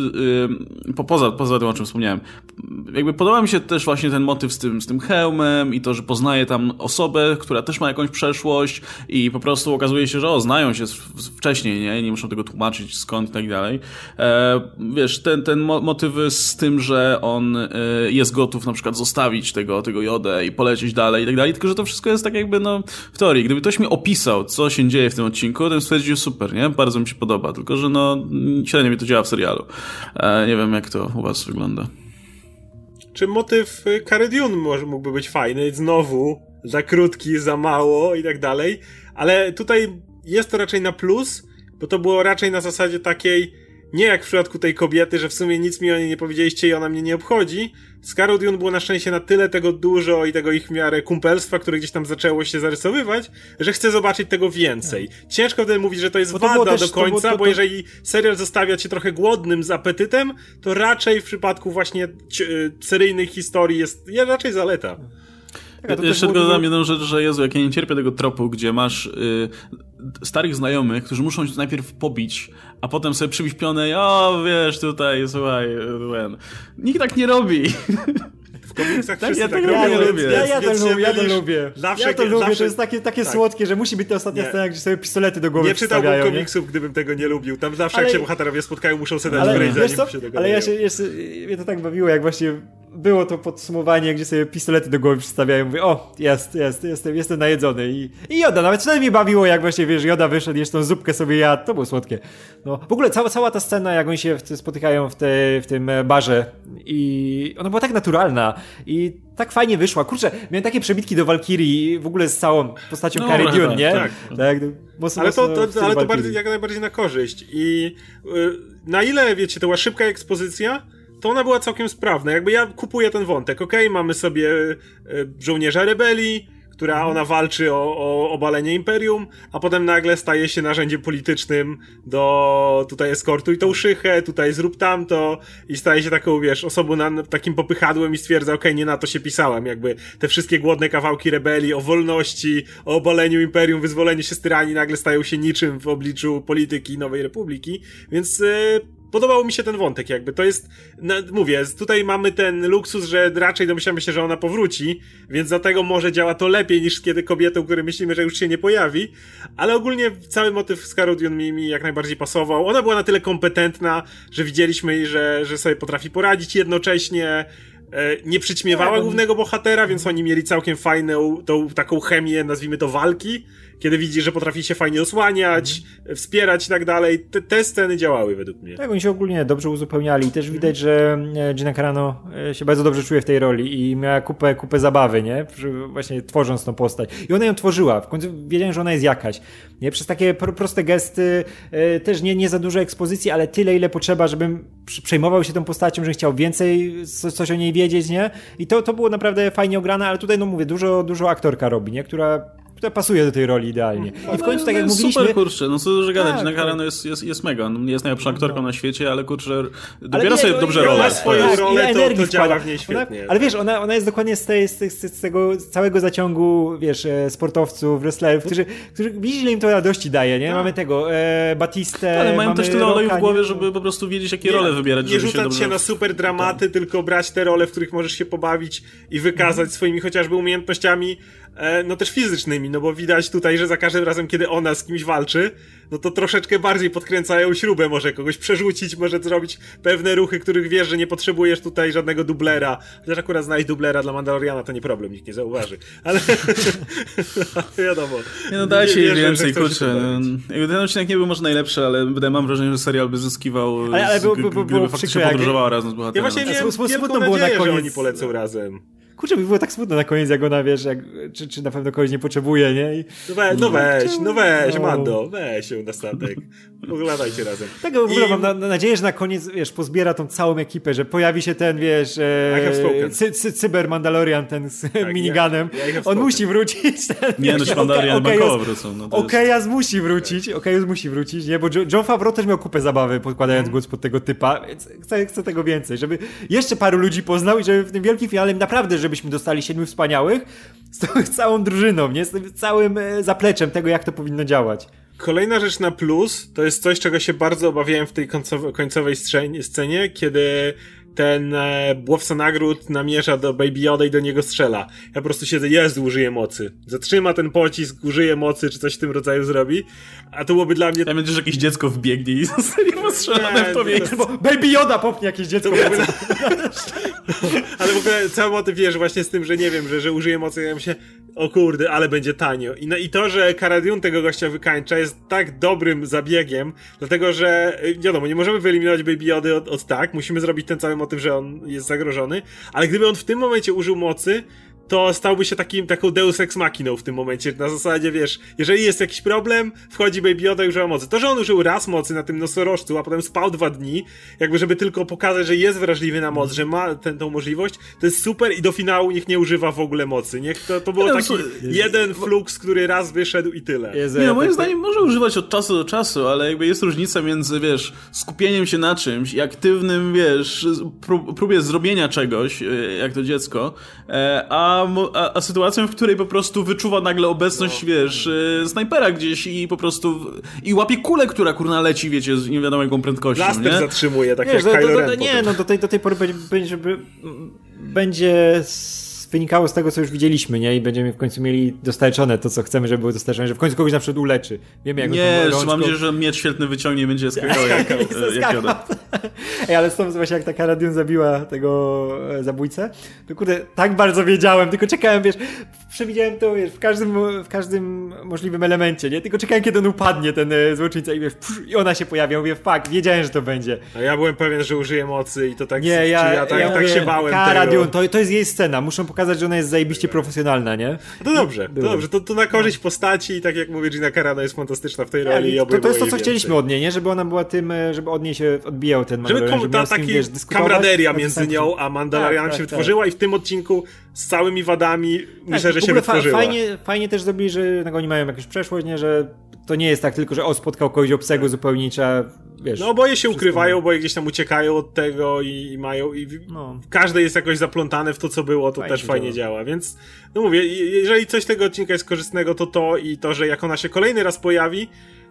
poza tym, o czym wspomniałem. Jakby podoba mi się też właśnie ten motyw z tym hełmem i to, że poznaje tam osobę, która też ma jakąś przeszłość i po prostu okazuje się, że znają się wcześniej, nie muszą tego tłumaczyć skąd i tak dalej. Wiesz, ten motywy z tym, że on jest gotów na przykład zostawić tego Jodę i polecieć dalej i tak dalej, tylko że to wszystko jest tak jakby w teorii. Gdyby ktoś mi opisał, co się dzieje w tym odcinku, to bym stwierdził super, nie? Bardzo mi się podoba, tylko że średnio mi to działa w serialu. Nie wiem, jak to u was wygląda. Czy motyw Cara Dune mógłby być fajny? Znowu za krótki, za mało i tak dalej, ale tutaj jest to raczej na plus, bo to było raczej na zasadzie takiej nie jak w przypadku tej kobiety, że w sumie nic mi o niej nie powiedzieliście i ona mnie nie obchodzi. Z Carą Dune było na szczęście na tyle tego dużo i tego ich w miarę kumpelstwa, które gdzieś tam zaczęło się zarysowywać, że chcę zobaczyć tego więcej. Ciężko wtedy mówić, że to jest wada do końca, bo jeżeli serial zostawia cię trochę głodnym z apetytem, to raczej w przypadku właśnie seryjnych historii jest raczej zaleta. Jeszcze tylko dodam jedną rzecz, że Jezu, jak ja nie cierpię tego tropu, gdzie masz starych znajomych, którzy muszą cię najpierw pobić, a potem sobie przybić pionę i wiesz, tutaj, słuchaj, nikt tak nie robi. W komiksach wszyscy ja tak lubię. Ja to lubię. To jest takie słodkie, że musi być ta ostatnia scena, gdzie sobie pistolety do głowy przystawiają. Nie czytałbym komiksów, gdybym tego nie lubił. Tam zawsze jak się bohaterowie spotkają, muszą sobie dać mnie to tak bawiło, jak właśnie było to podsumowanie, gdzie sobie pistolety do głowy przystawiają. Mówię, jestem najedzony. I Joda, nawet wtedy mnie bawiło, jak właśnie, wiesz, Joda wyszedł, jeszcze tą zupkę sobie jadł, to było słodkie. No, w ogóle cała ta scena, jak oni się spotykają w tym barze i ona była tak naturalna i tak fajnie wyszła. Kurczę, miałem takie przebitki do Valkyrii w ogóle z całą postacią Cara Dune, nie? Tak. Ale to jak najbardziej na korzyść. I na ile, wiecie, to była szybka ekspozycja, to ona była całkiem sprawna. Jakby ja kupuję ten wątek, mamy sobie żołnierza rebelii, która ona walczy o obalenie imperium, a potem nagle staje się narzędziem politycznym do tutaj eskortuj tą szychę, tutaj zrób tamto i staje się taką, wiesz, osobą takim popychadłem i stwierdza, nie na to się pisałem, jakby te wszystkie głodne kawałki rebelii o wolności, o obaleniu imperium, wyzwoleniu się z tyranii nagle stają się niczym w obliczu polityki Nowej Republiki, więc podobał mi się ten wątek jakby, to jest, mówię, tutaj mamy ten luksus, że raczej domyślamy się, że ona powróci, więc dlatego może działa to lepiej niż kiedy kobietą, który myślimy, że już się nie pojawi, ale ogólnie cały motyw z Cara Dune mi jak najbardziej pasował. Ona była na tyle kompetentna, że widzieliśmy, że sobie potrafi poradzić, jednocześnie nie przyćmiewała głównego bohatera, więc oni mieli całkiem fajną tą taką chemię, nazwijmy to walki, kiedy widzi, że potrafi się fajnie osłaniać, wspierać i tak dalej. Te sceny działały według mnie. Tak, oni się ogólnie dobrze uzupełniali i też widać, że Gina Carano się bardzo dobrze czuje w tej roli i miała kupę zabawy, nie? Właśnie tworząc tą postać. I ona ją tworzyła. W końcu wiedziałem, że ona jest jakaś. Nie? Przez takie proste gesty, też nie za dużo ekspozycji, ale tyle, ile potrzeba, żebym przejmował się tą postacią, że chciał więcej coś o niej wiedzieć, nie? I to było naprawdę fajnie ograne, ale tutaj, no mówię, dużo aktorka robi, nie? Która pasuje do tej roli idealnie. I w końcu, tak jak mówiliśmy... Super, kurczę, no co dużo gadać, Gina Carano jest mega, no, jest najlepszą aktorką na świecie, ale kurczę, dobiera sobie dobrze rolę. Ma swoją rolę, to działa w niej świetnie. Ale wiesz, ona jest dokładnie z tego całego zaciągu, wiesz, sportowców, wrestlerów, którzy widzisz, ile im to radości daje, nie? Mamy tego, Batistę, ale mają też tyle oleju w głowie, nie? żeby po prostu wiedzieć, jakie role wybierać, nie rzucać się na super dramaty, tylko brać te role, w których możesz się pobawić i wykazać swoimi chociażby umiejętnościami, no też fizycznymi, no bo widać tutaj, że za każdym razem, kiedy ona z kimś walczy, no to troszeczkę bardziej podkręcają śrubę, może kogoś przerzucić, może zrobić pewne ruchy, których wiesz, że nie potrzebujesz tutaj żadnego dublera, chociaż akurat znaleźć dublera dla Mandaloriana to nie problem, nikt nie zauważy, ale wiadomo. Nie no, dajcie jej więcej, kurczę. Ten odcinek nie był może najlepszy, ale mam wrażenie, że serial by zyskiwał, gdyby faktycznie podróżowała razem z bohaterem. Ja właśnie miałem wielką nadzieję, że oni polecą razem. Kurczę, by było tak smutno na koniec, jak ona, wiesz, czy na pewno kogoś nie potrzebuje, nie? Weź, Mando, weź ją na statek. Oglądajcie razem. Tak, w ogóle mam nadzieję, że na koniec, wiesz, pozbiera tą całą ekipę, że pojawi się ten, wiesz, cyber Mandalorian, ten z miniganem. On musi wrócić. Nie, no Mandalorian bankowo wrócą. Okejaz musi wrócić, nie? Bo Jon Favreau też miał kupę zabawy, podkładając głos pod tego typa, więc chcę tego więcej, żeby jeszcze paru ludzi poznał i żeby w tym wielkim finale naprawdę, żebyśmy dostali 7 wspaniałych z całą drużyną, nie? Z tym całym zapleczem tego, jak to powinno działać. Kolejna rzecz na plus, to jest coś, czego się bardzo obawiałem w tej końcowej scenie, kiedy ten łowca nagród namierza do Baby Yoda i do niego strzela. Ja po prostu siedzę, użyje mocy. Zatrzyma ten pocisk, użyje mocy, czy coś w tym rodzaju zrobi. A to byłoby dla mnie... Ja będzie, że jakieś dziecko wbiegnie i zostanie postrzelone w to miejsce. Baby Yoda popnie jakieś dziecko. Ale w ogóle cały motyw, wiesz, właśnie z tym, że nie wiem, że użyje mocy, ja myślę, o kurde, ale będzie tanio. I to, że Cara Dune tego gościa wykańcza, jest tak dobrym zabiegiem, dlatego, że wiadomo, nie możemy wyeliminować Baby Yody od tak, musimy zrobić ten cały motyw, że on jest zagrożony, ale gdyby on w tym momencie użył mocy, to stałby się taką deus ex machiną w tym momencie, na zasadzie, wiesz, jeżeli jest jakiś problem, wchodzi Baby Yoda i używa mocy. To, że on użył raz mocy na tym nosorożcu, a potem spał 2 dni, jakby żeby tylko pokazać, że jest wrażliwy na moc, że ma tą możliwość, to jest super i do finału niech nie używa w ogóle mocy. Niech to było taki jeden fluks, który raz wyszedł i tyle. Nie, no moim zdaniem może używać od czasu do czasu, ale jakby jest różnica między, wiesz, skupieniem się na czymś i aktywnym, wiesz, próbie zrobienia czegoś, jak to dziecko, a sytuacją, w której po prostu wyczuwa nagle obecność, wiesz, snajpera gdzieś i po prostu i łapie kulę, która kurna leci, wiecie, z nie wiadomo jaką prędkością, Blaster nie? zatrzymuje, tak jak Kylo Ren. Nie, no do tej pory będzie wynikało z tego, co już widzieliśmy, nie? I będziemy w końcu mieli dostarczone to, co chcemy, żeby było dostarczone, że w końcu kogoś na przykład uleczy. Wiemy, jak nie, mam nadzieję, że miecz świetny wyciągnie i będzie skakał jak Yoda. Ej, ale stąd właśnie jak ta Cara Dune zabiła tego zabójcę, to kurde, tak bardzo wiedziałem, tylko czekałem, wiesz, przewidziałem to, wiesz, w każdym możliwym elemencie, nie? Tylko czekałem, kiedy on upadnie, ten złoczyńca i wiesz, i ona się pojawia, mówię, fuck, wiedziałem, że to będzie. A ja byłem pewien, że użyje mocy i to tak, nie, ja tak się bałem Cara tego. Dune, to jest jej scena, muszą pokazać, że ona jest zajebiście profesjonalna, nie? To dobrze, to na korzyść postaci i tak jak mówię, Gina Carano jest fantastyczna w tej roli. To jest to, co chcieliśmy od niej, nie? Żeby ona była tym, żeby od niej się odbijał ten Mandalorian, żeby ta taki kamraderia między nią a Mandalorianem się wytworzyła i w tym odcinku z całymi wadami myślę, że się wytworzyła. Fajnie też zrobili, że oni mają jakąś przeszłość, nie? Że to nie jest tak tylko, że spotkał kogoś obcego zupełnie, trzeba, wiesz... No oboje się ukrywają, oboje gdzieś tam uciekają od tego i mają... Każde jest jakoś zaplątane w to, co było, to fajnie też fajnie działa, więc no mówię, jeżeli coś tego odcinka jest korzystnego, to i to, że jak ona się kolejny raz pojawi,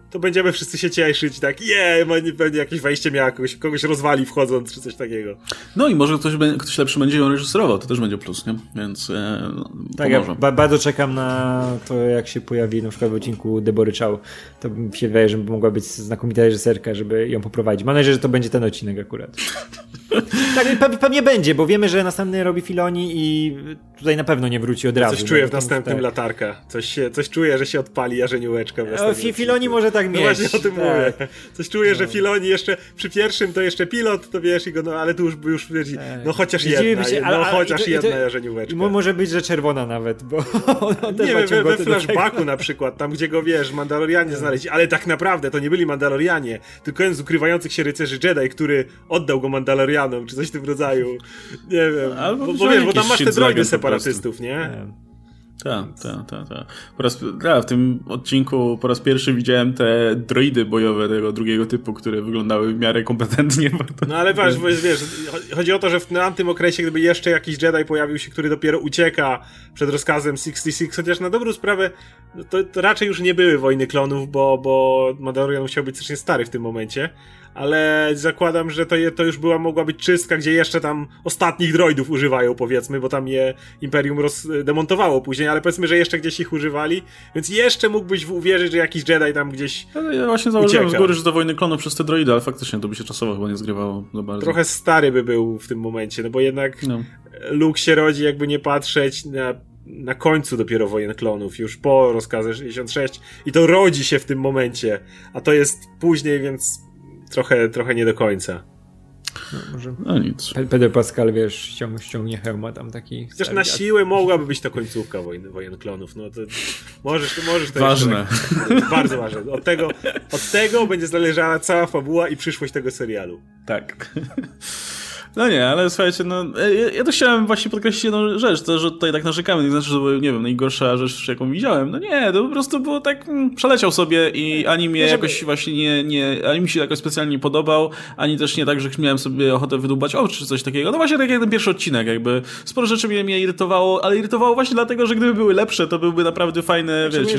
to będziemy wszyscy się cieszyć, tak, będzie jakieś wejście miała, kogoś rozwali wchodząc, czy coś takiego. No i może ktoś lepszy będzie ją reżyserował, to też będzie plus, nie? Więc tak, pomoże. Ja bardzo czekam na to, jak się pojawi na przykład w odcinku Debory Chow. To mi się wydaje, że mogła być znakomita reżyserka, żeby ją poprowadzić. Mam nadzieję, że to będzie ten odcinek akurat. Tak, pewnie będzie, bo wiemy, że następny robi Filoni i tutaj na pewno nie wróci od razu. Coś czuję w następnym latarka. Coś czuję, że się odpali jarzeniłeczka. Filoni może tak mieć. No właśnie o tym mówię. Coś czuję, że Filoni jeszcze przy pierwszym to jeszcze pilot, to wiesz, ale tu już wiesz, no chociaż jedna jarzenióweczka. Może być, że czerwona nawet, bo on też nie wiem, we flashbacku na przykład, tam gdzie go wiesz, Mandalorianie znaleźli, ale tak naprawdę to nie byli Mandalorianie, tylko jeden z ukrywających się rycerzy Jedi, który oddał go Mandalorianom, czy coś w tym rodzaju. Nie wiem. Bo wiesz, bo tam masz te droidy separatystów, nie? Tak. W tym odcinku po raz pierwszy widziałem te droidy bojowe tego drugiego typu, które wyglądały w miarę kompetentnie. No ale wiesz, chodzi o to, że w tamtym okresie, gdyby jeszcze jakiś Jedi pojawił się, który dopiero ucieka przed rozkazem 66, chociaż na dobrą sprawę to raczej już nie były Wojny Klonów, bo Mandalorian musiał być strasznie stary w tym momencie. Ale zakładam, że to już mogła być czystka, gdzie jeszcze tam ostatnich droidów używają, powiedzmy, bo tam je Imperium demontowało później, ale powiedzmy, że jeszcze gdzieś ich używali, więc jeszcze mógłbyś uwierzyć, że jakiś Jedi tam gdzieś ja właśnie założyłem z góry, że do Wojny Klonów przez te droidy, ale faktycznie to by się czasowo chyba nie zgrywało za bardzo. Trochę stary by był w tym momencie, no bo jednak Luke się rodzi, jakby nie patrzeć, na końcu dopiero Wojen Klonów, już po rozkazie 66 i to rodzi się w tym momencie, a to jest później, więc trochę nie do końca. No nic. Pedro Pascal, wiesz, ściągnie hełma tam taki... Chociaż na siłę mogłaby być to końcówka Wojen Klonów. No to możesz to ważne. Jeszcze, bardzo ważne. Od tego będzie zależała cała fabuła i przyszłość tego serialu. Tak. No nie, ale słuchajcie, ja to chciałem właśnie podkreślić jedną rzecz, to, że tutaj tak narzekamy, nie znaczy, że to była, nie wiem, najgorsza rzecz, jaką widziałem. No nie, to po prostu było tak, przeleciał sobie i ani mnie jakoś właśnie ani mi się jakoś specjalnie nie podobał, ani też nie tak, że miałem sobie ochotę wydłubać oczy czy coś takiego. No właśnie tak jak ten pierwszy odcinek, jakby sporo rzeczy mnie irytowało, ale irytowało właśnie dlatego, że gdyby były lepsze, to byłby naprawdę fajne, wiecie,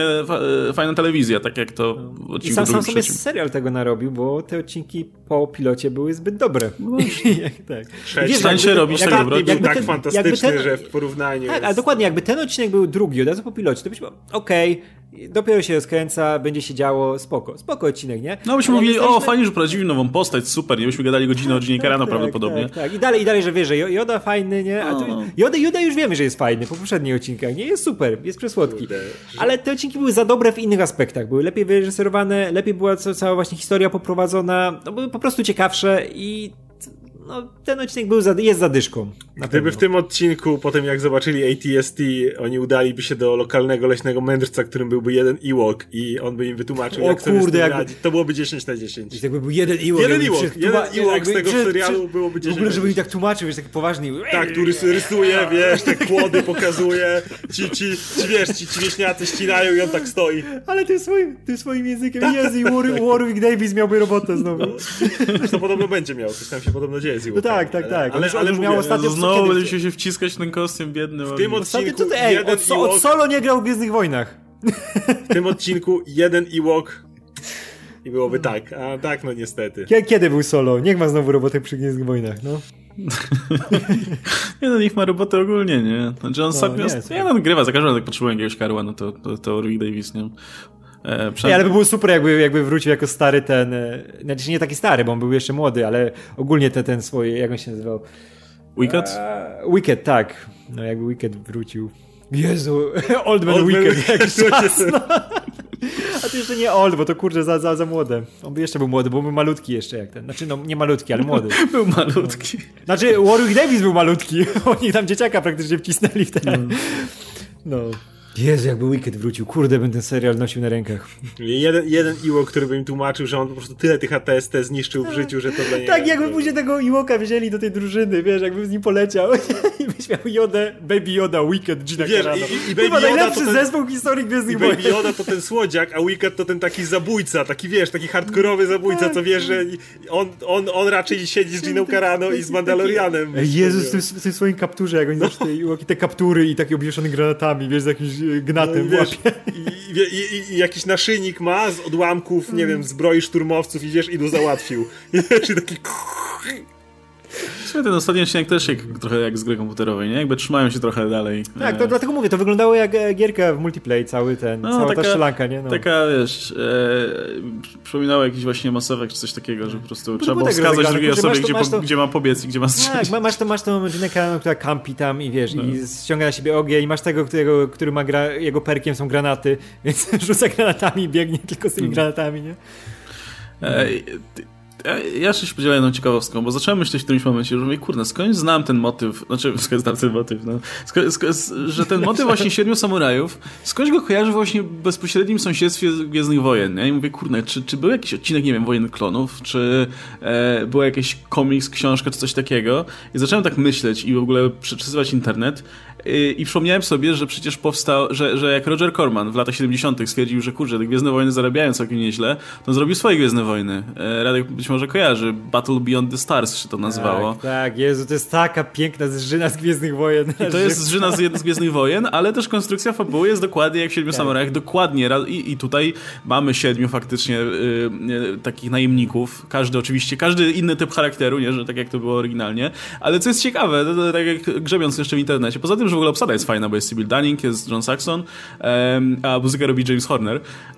fajna telewizja, tak jak to w odcinku I sam sobie serial tego narobił, bo te odcinki po pilocie były zbyt dobre. No tak. Stań się robić tego dobroci. Był tak fantastyczny, że w porównaniu tak, ale dokładnie, jakby ten odcinek był drugi, od razu po pilocie, to byś mówił, okej, dopiero się rozkręca, będzie się działo, spoko odcinek, nie? No byśmy mówili, fajnie, że prowadzili nową postać, super, nie byśmy gadali godzinę o Ginie Carano prawdopodobnie. Tak. I dalej, że wiesz, że Yoda fajny, nie? A tu Yoda już wiemy, że jest fajny po poprzednich odcinkach, nie? Jest super, jest przesłodki. Ale te odcinki były za dobre w innych aspektach, były lepiej wyreżyserowane, lepiej była cała właśnie historia poprowadzona, były po prostu ciekawsze i ten odcinek jest zadyszką. Gdyby w tym odcinku, po tym jak zobaczyli AT&T, oni udaliby się do lokalnego leśnego mędrca, którym byłby jeden Ewok i on by im wytłumaczył, jak sobie z tym radzić. To byłoby 10 na 10. Jakby był jeden Ewok. Jeden Ewok z tego serialu byłoby 10 w ogóle, żeby im tak tłumaczył, wiesz, taki poważny. Tak, tu rysuje, wiesz, te kłody pokazuje, ci wieśniacy ścinają i on tak stoi. Ale tym swoim językiem. Jezu, Warwick Davis miałby robotę znowu. To podobno będzie miał, coś tam się podobno dzieje. No tak. Ale już miał ostatnio... Znowu będzie się wciskać ten kostium biedny. W tym odcinku od Solo nie grał w Gwiezdnych Wojnach. W tym odcinku jeden Ewok i byłoby tak. A tak, no niestety. Kiedy był Solo? Niech ma znowu robotę przy Gwiezdnych Wojnach, no. Niech ma robotę ogólnie, nie? Znaczy on grywa, za każdym razem jak potrzebuje jakiegoś karła, no to Warwick Davis, nie? Ale by było super, jakby wrócił jako stary ten... Znaczy nie taki stary, bo on był jeszcze młody, ale ogólnie ten swój... Jak on się nazywał? Wicked? Wicked, tak. No jakby Wicked wrócił. Jezu, Old Man Wicked. A to jeszcze nie old, bo to kurczę za młode. On by jeszcze był młody, bo był malutki jeszcze jak ten. Znaczy nie malutki, ale młody. Był malutki. Znaczy Warwick Davis był malutki. Oni tam dzieciaka praktycznie wcisnęli w ten... No. Jezu, jakby Wicked wrócił. Kurde, bym ten serial nosił na rękach. Jeden Ewok, który by im tłumaczył, że on po prostu tyle tych ATST zniszczył w życiu, że to dla niego... Tak, jakby później tego Ewoka wzięli do tej drużyny, wiesz, jakby z nim poleciał i byś miał Yodę, Baby Yoda, Wicked, Gina Carano. I Baby Yoda najlepszy zespół historii Gwiezdnych Wojen. Baby Yoda to ten słodziak, a Wicked to ten taki zabójca, taki wiesz, taki hardkorowy zabójca, co wiesz, że on raczej siedzi z Giną Carano i z Mandalorianem. Jezus, w tym swoim kapturze, jak oni zawsze te kaptury i takie obwieszone granatami, wiesz, z jakimś gnatem w łapie. I jakiś naszyjnik ma z odłamków, nie wiem, zbroi szturmowców i wiesz, ilu załatwił. I taki... Ten ostatni odcinek też trochę jak z gry komputerowej, nie? Jakby trzymają się trochę dalej. Tak, to dlatego mówię, to wyglądało jak gierka w multiplayer, cała ta strzelanka, nie? No. Taka, wiesz, przypominało jakiś właśnie Mass Effect czy coś takiego, że po prostu trzeba było wskazać drugiej osobie, gdzie ma pobiec i gdzie ma strzelić. Tak, masz tą Jineka, która kampi tam i wiesz, i ściąga na siebie ogień i masz tego, który ma jego perkiem są granaty, więc rzuca granatami i biegnie tylko z tymi granatami, nie? Ja jeszcze się podzielę jedną ciekawostką, bo zacząłem myśleć w którymś momencie, że mówię, kurde, skąd znam ten motyw, że ten motyw właśnie Siedmiu Samurajów, skądś go kojarzę właśnie w bezpośrednim sąsiedztwie Gwiezdnych Wojen, nie? I mówię, kurde, czy był jakiś odcinek, nie wiem, Wojen Klonów, czy była jakiś komiks, książka, czy coś takiego. I zacząłem tak myśleć i w ogóle przeczytywać internet i przypomniałem sobie, że przecież powstał, że jak Roger Corman w latach 70. stwierdził, że kurczę, te Gwiezdne Wojny zarabiają całkiem nieźle, to on zrobił swoje Gwiezdne Wojny. Radek być może kojarzy, Battle Beyond the Stars się to nazywało. Tak, Jezu, to jest taka piękna zżyna z Gwiezdnych Wojen. I to jest zżyna z Gwiezdnych Wojen, ale też konstrukcja fabuły jest dokładnie jak w Siedmiu Samurajach, dokładnie. I tutaj mamy 7 faktycznie takich najemników, każdy inny typ charakteru, nie, że tak jak to było oryginalnie, ale co jest ciekawe, to tak jak grzebiąc jeszcze w internecie, poza tym, że w ogóle obsada jest fajna, bo jest Sybil Dunning, jest John Saxon, a muzykę robi James Horner,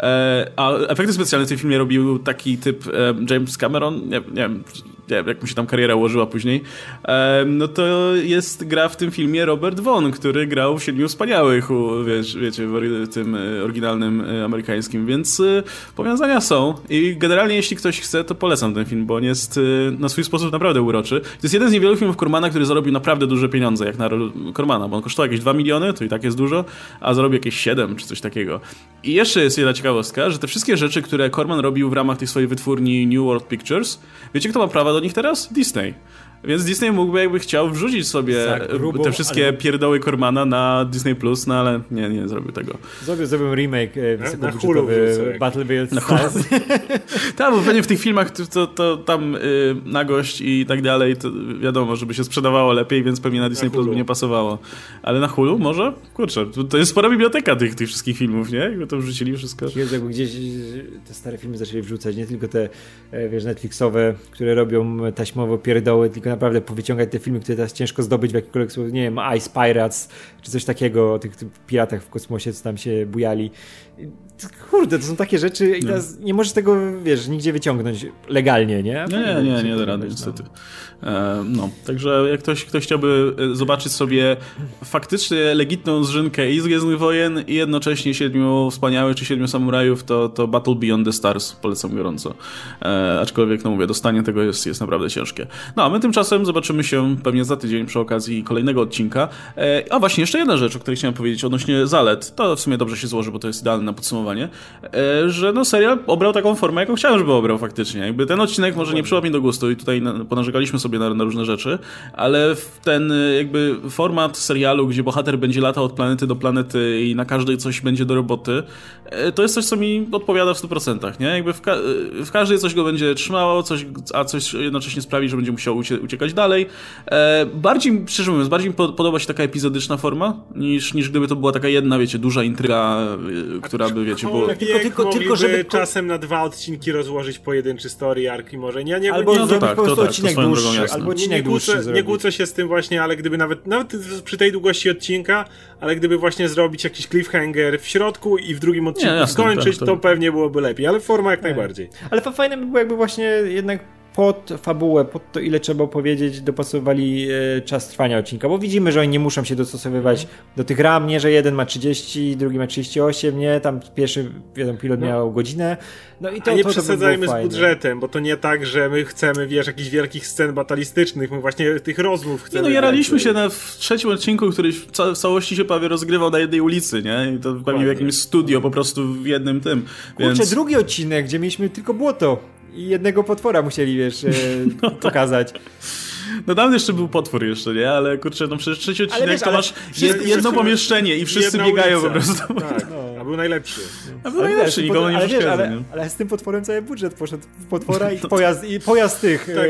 a efekty specjalne w tym filmie robił taki typ James Cameron, nie wiem jak mu się tam kariera ułożyła później, no to gra w tym filmie Robert Vaughn, który grał w Siedmiu Wspaniałych, wiecie, w tym oryginalnym amerykańskim, więc powiązania są i generalnie jeśli ktoś chce, to polecam ten film, bo on jest na swój sposób naprawdę uroczy. To jest jeden z niewielu filmów Cormana, który zarobił naprawdę duże pieniądze, jak na Cormana, bo on kosztował jakieś 2 miliony, to i tak jest dużo, a zarobił jakieś 7 czy coś takiego. I jeszcze jest jedna ciekawostka, że te wszystkie rzeczy, które Corman robił w ramach tej swojej wytwórni New World Pictures, wiecie kto ma prawa do nich teraz? Disney. Więc Disney mógłby jakby chciał wrzucić sobie te wszystkie pierdoły Cormana na Disney+, no ale nie zrobił tego. Zrobił remake wysokobudżetowy Battlefield Stars. Tak, bo pewnie w tych filmach to tam nagość i tak dalej, to wiadomo, żeby się sprzedawało lepiej, więc pewnie na Disney Plus by nie pasowało. Ale na Hulu może? Kurczę, to jest spora biblioteka tych wszystkich filmów, nie? Jakby to wrzucili wszystko. Jakby gdzieś te stare filmy zaczęli wrzucać, nie tylko te, wiesz, Netflixowe, które robią taśmowo pierdoły, tylko naprawdę powyciągać te filmy, które teraz ciężko zdobyć w jakikolwiek sposób, nie wiem, Ice Pirates, czy coś takiego, o tych piratach w kosmosie, co tam się bujali. Kurde, to są takie rzeczy i teraz nie możesz tego, wiesz, nigdzie wyciągnąć legalnie, nie? Nie da rady, niestety. Także jak ktoś chciałby zobaczyć sobie faktycznie legitną zżynkę i z Gwiezdnych Wojen i jednocześnie Siedmiu Wspaniałych czy Siedmiu Samurajów, to Battle Beyond the Stars polecam gorąco. Aczkolwiek, no mówię, dostanie tego jest naprawdę ciężkie. No, a my tymczasem zobaczymy się pewnie za tydzień przy okazji kolejnego odcinka. A właśnie, jeszcze jedna rzecz, o której chciałem powiedzieć odnośnie zalet. To w sumie dobrze się złoży, bo to jest idealne na podsumowanie, że no serial obrał taką formę, jaką chciałem, żeby obrał faktycznie. Jakby ten odcinek może nie przypadł mi do gustu i tutaj ponarzekaliśmy sobie na różne rzeczy, ale ten jakby format serialu, gdzie bohater będzie latał od planety do planety i na każdej coś będzie do roboty, to jest coś, co mi odpowiada w 100%, nie? Jakby w każdej coś go będzie trzymało, a coś jednocześnie sprawi, że będzie musiał uciekać dalej. Szczerze mówiąc, bardziej mi podoba się taka epizodyczna forma, niż gdyby to była taka jedna, wiecie, duża intryga, która by, wiecie, było... Tylko żeby czasem na 2 odcinki rozłożyć pojedynczy story arc i może albo zrobić po prostu odcinek dłuższy, albo odcinek dłuższy nie kłócę się z tym właśnie, ale gdyby nawet przy tej długości odcinka, ale gdyby właśnie zrobić jakiś cliffhanger w środku i w drugim odcinku skończyć, to pewnie byłoby lepiej, ale forma jak najbardziej. Ale fajne by było jakby właśnie jednak pod fabułę, pod to ile trzeba opowiedzieć, dopasowali czas trwania odcinka, bo widzimy, że oni nie muszą się dostosowywać do tych ram, nie, że jeden ma 30, drugi ma 38, nie, tam pierwszy pilot miał godzinę. No i to, a nie przesadzajmy z budżetem, bo to nie tak, że my chcemy, wiesz, jakichś wielkich scen batalistycznych, my właśnie tych rozmów chcemy. Jaraliśmy się w trzecim odcinku, który w całości się prawie rozgrywał na jednej ulicy, nie, i to pewnie w jakimś studio po prostu w jednym tym. Kurczę, drugi odcinek, gdzie mieliśmy tylko błoto i jednego potwora musieli, wiesz, pokazać. No tam jeszcze był potwór jeszcze, nie? Ale kurczę, no przecież trzeci odcinek to masz jedno pomieszczenie i wszyscy biegają po prostu. Tak. A był najlepszy. A był najlepszy, nikomu nie przeszkadza. Ale z tym potworem cały budżet poszedł w potwora i pojazd tych, tak.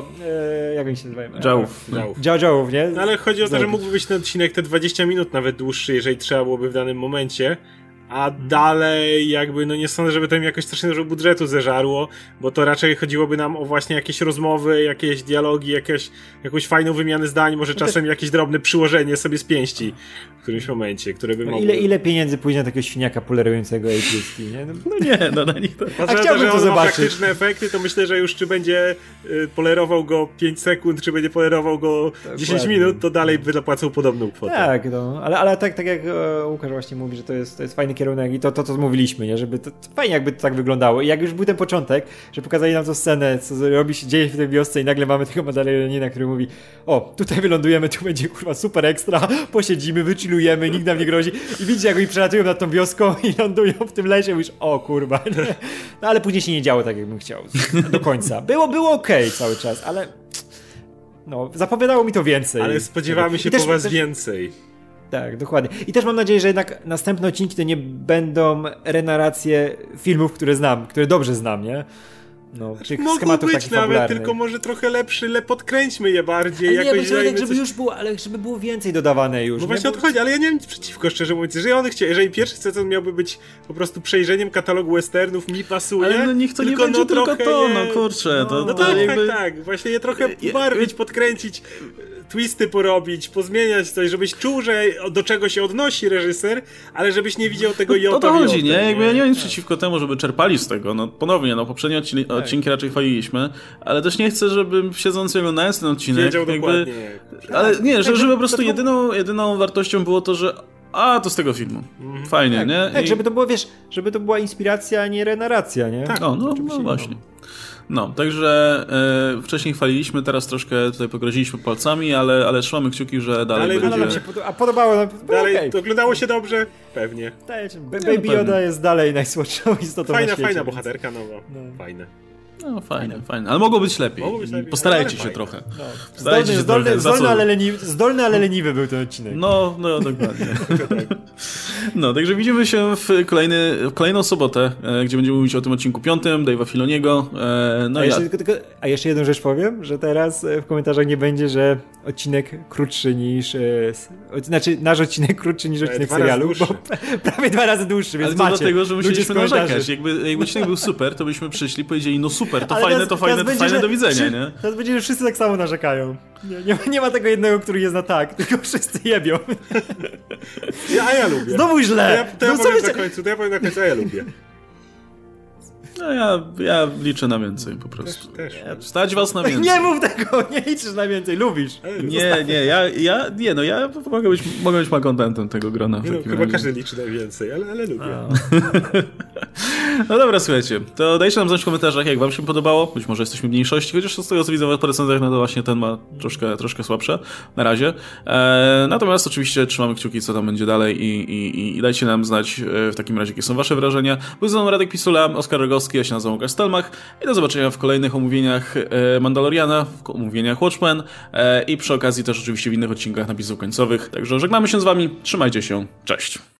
Jak oni się nazywają? Działów, nie? No ale chodzi o to, że mógłby być ten odcinek te 20 minut nawet dłuższy, jeżeli trzeba byłoby w danym momencie. A dalej jakby, nie sądzę, żeby tam jakoś strasznie dużo budżetu zeżarło, bo to raczej chodziłoby nam o właśnie jakieś rozmowy, jakieś dialogi, jakąś fajną wymianę zdań, może czasem jakieś drobne przyłożenie sobie z pięści w którymś momencie, które by mogły... Ile pieniędzy pójdzie na takiego świniaka polerującego AT&T, nie? Na nich to... A chciałbym to zobaczyć. Ma praktyczne efekty, to myślę, że już czy będzie polerował go 5 sekund, czy będzie polerował go 10 minut, to dalej by zapłacał podobną kwotę. Tak, ale tak jak Łukasz właśnie mówi, że to jest fajny kierunek i to mówiliśmy, nie? Żeby to fajnie jakby to tak wyglądało. I jak już był ten początek, że pokazali nam tą scenę, co dzieje się w tej wiosce i nagle mamy tego Mandalorianina, który mówi: o, tutaj wylądujemy, tu będzie kurwa super ekstra, posiedzimy, wychillujemy, nikt nam nie grozi. I widzicie, jak oni przelatują nad tą wioską i lądują w tym lesie, mówisz: o kurwa. No ale później się nie działo tak, jakbym chciał. Do końca. Było okej cały czas, ale zapowiadało mi to więcej. Ale spodziewamy się po was więcej. Tak, dokładnie. I też mam nadzieję, że jednak następne odcinki to nie będą renarracje filmów, które dobrze znam, nie? Tych schematów takich fabularnych. Tylko może trochę lepszy, podkręćmy je bardziej. Ale jakoś żeby już było, ale żeby było więcej dodawane już. No właśnie o to chodzi, ale ja nie mam nic przeciwko, szczerze mówiąc. Jeżeli pierwszy sezon miałby być po prostu przejrzeniem katalogu westernów, mi pasuje. Ale niech to nie będzie tylko to, kurczę. Tak. Właśnie je trochę pobarwić, podkręcić, twisty porobić, pozmieniać coś, żebyś czuł, że do czego się odnosi reżyser, ale żebyś nie widział tego i o to chodzi, nie? Jakby ja nie mam nic przeciwko temu, żeby czerpali z tego. Ponownie, poprzednie odcinki raczej chwaliliśmy, ale też nie chcę, żebym siedząc i oglądając ten odcinek wiedział dokładnie. Ale nie, że po prostu jedyną wartością było to, że to z tego filmu. Fajnie, nie? Tak, żeby to było, żeby to była inspiracja, a nie renarracja, nie? Tak, właśnie. Także wcześniej chwaliliśmy, teraz troszkę tutaj pogroziliśmy palcami, ale trzymamy kciuki, że dalej będzie... Ale nam się podobało. Dalej to oglądało się dobrze? Pewnie. Baby Yoda jest dalej najsłodszą istotą na świecie. Fajna bohaterka nowa. Fajne. Fajne. Ale mogło być lepiej. Postarajcie się trochę. Zdolny, ale leniwy był ten odcinek. Dokładnie. Także widzimy się w kolejną sobotę, gdzie będziemy mówić o tym odcinku 5, Dave'a Filoniego. A jeszcze jedną rzecz powiem, że teraz w komentarzach nie będzie, że odcinek krótszy niż... nasz odcinek krótszy niż odcinek serialu, bo prawie 2 razy dłuższy, więc ale to dlatego, że musieliśmy narzekać. Jakby odcinek był super, to byśmy przyszli, powiedzieli: super, to fajne, do widzenia, nie? Teraz będzie, że wszyscy tak samo narzekają. Nie ma tego jednego, który jest na tak, tylko wszyscy jebią. Ja lubię. Znowu źle. To ja powiem na końcu, a ja lubię. Ja liczę na więcej po prostu. Też. Stać was na więcej. Nie mów tego, nie liczysz na więcej, lubisz. Ja mogę być malkontentem tego grona. Chyba każdy liczy na więcej, ale lubię. No dobra, słuchajcie, to dajcie nam znać w komentarzach, jak wam się podobało. Być może jesteśmy w mniejszości, chociaż z tego co widzę w recenzjach, to właśnie ten ma troszkę słabsze na razie. Natomiast oczywiście trzymamy kciuki, co tam będzie dalej i dajcie nam znać w takim razie, jakie są wasze wrażenia. Był ze mną Radek Pisula, Oskar Rogowski, ja się nazywam Łukasz Stelmach i do zobaczenia w kolejnych omówieniach Mandaloriana, w omówieniach Watchmen i przy okazji też oczywiście w innych odcinkach napisów końcowych. Także żegnamy się z wami, trzymajcie się, cześć!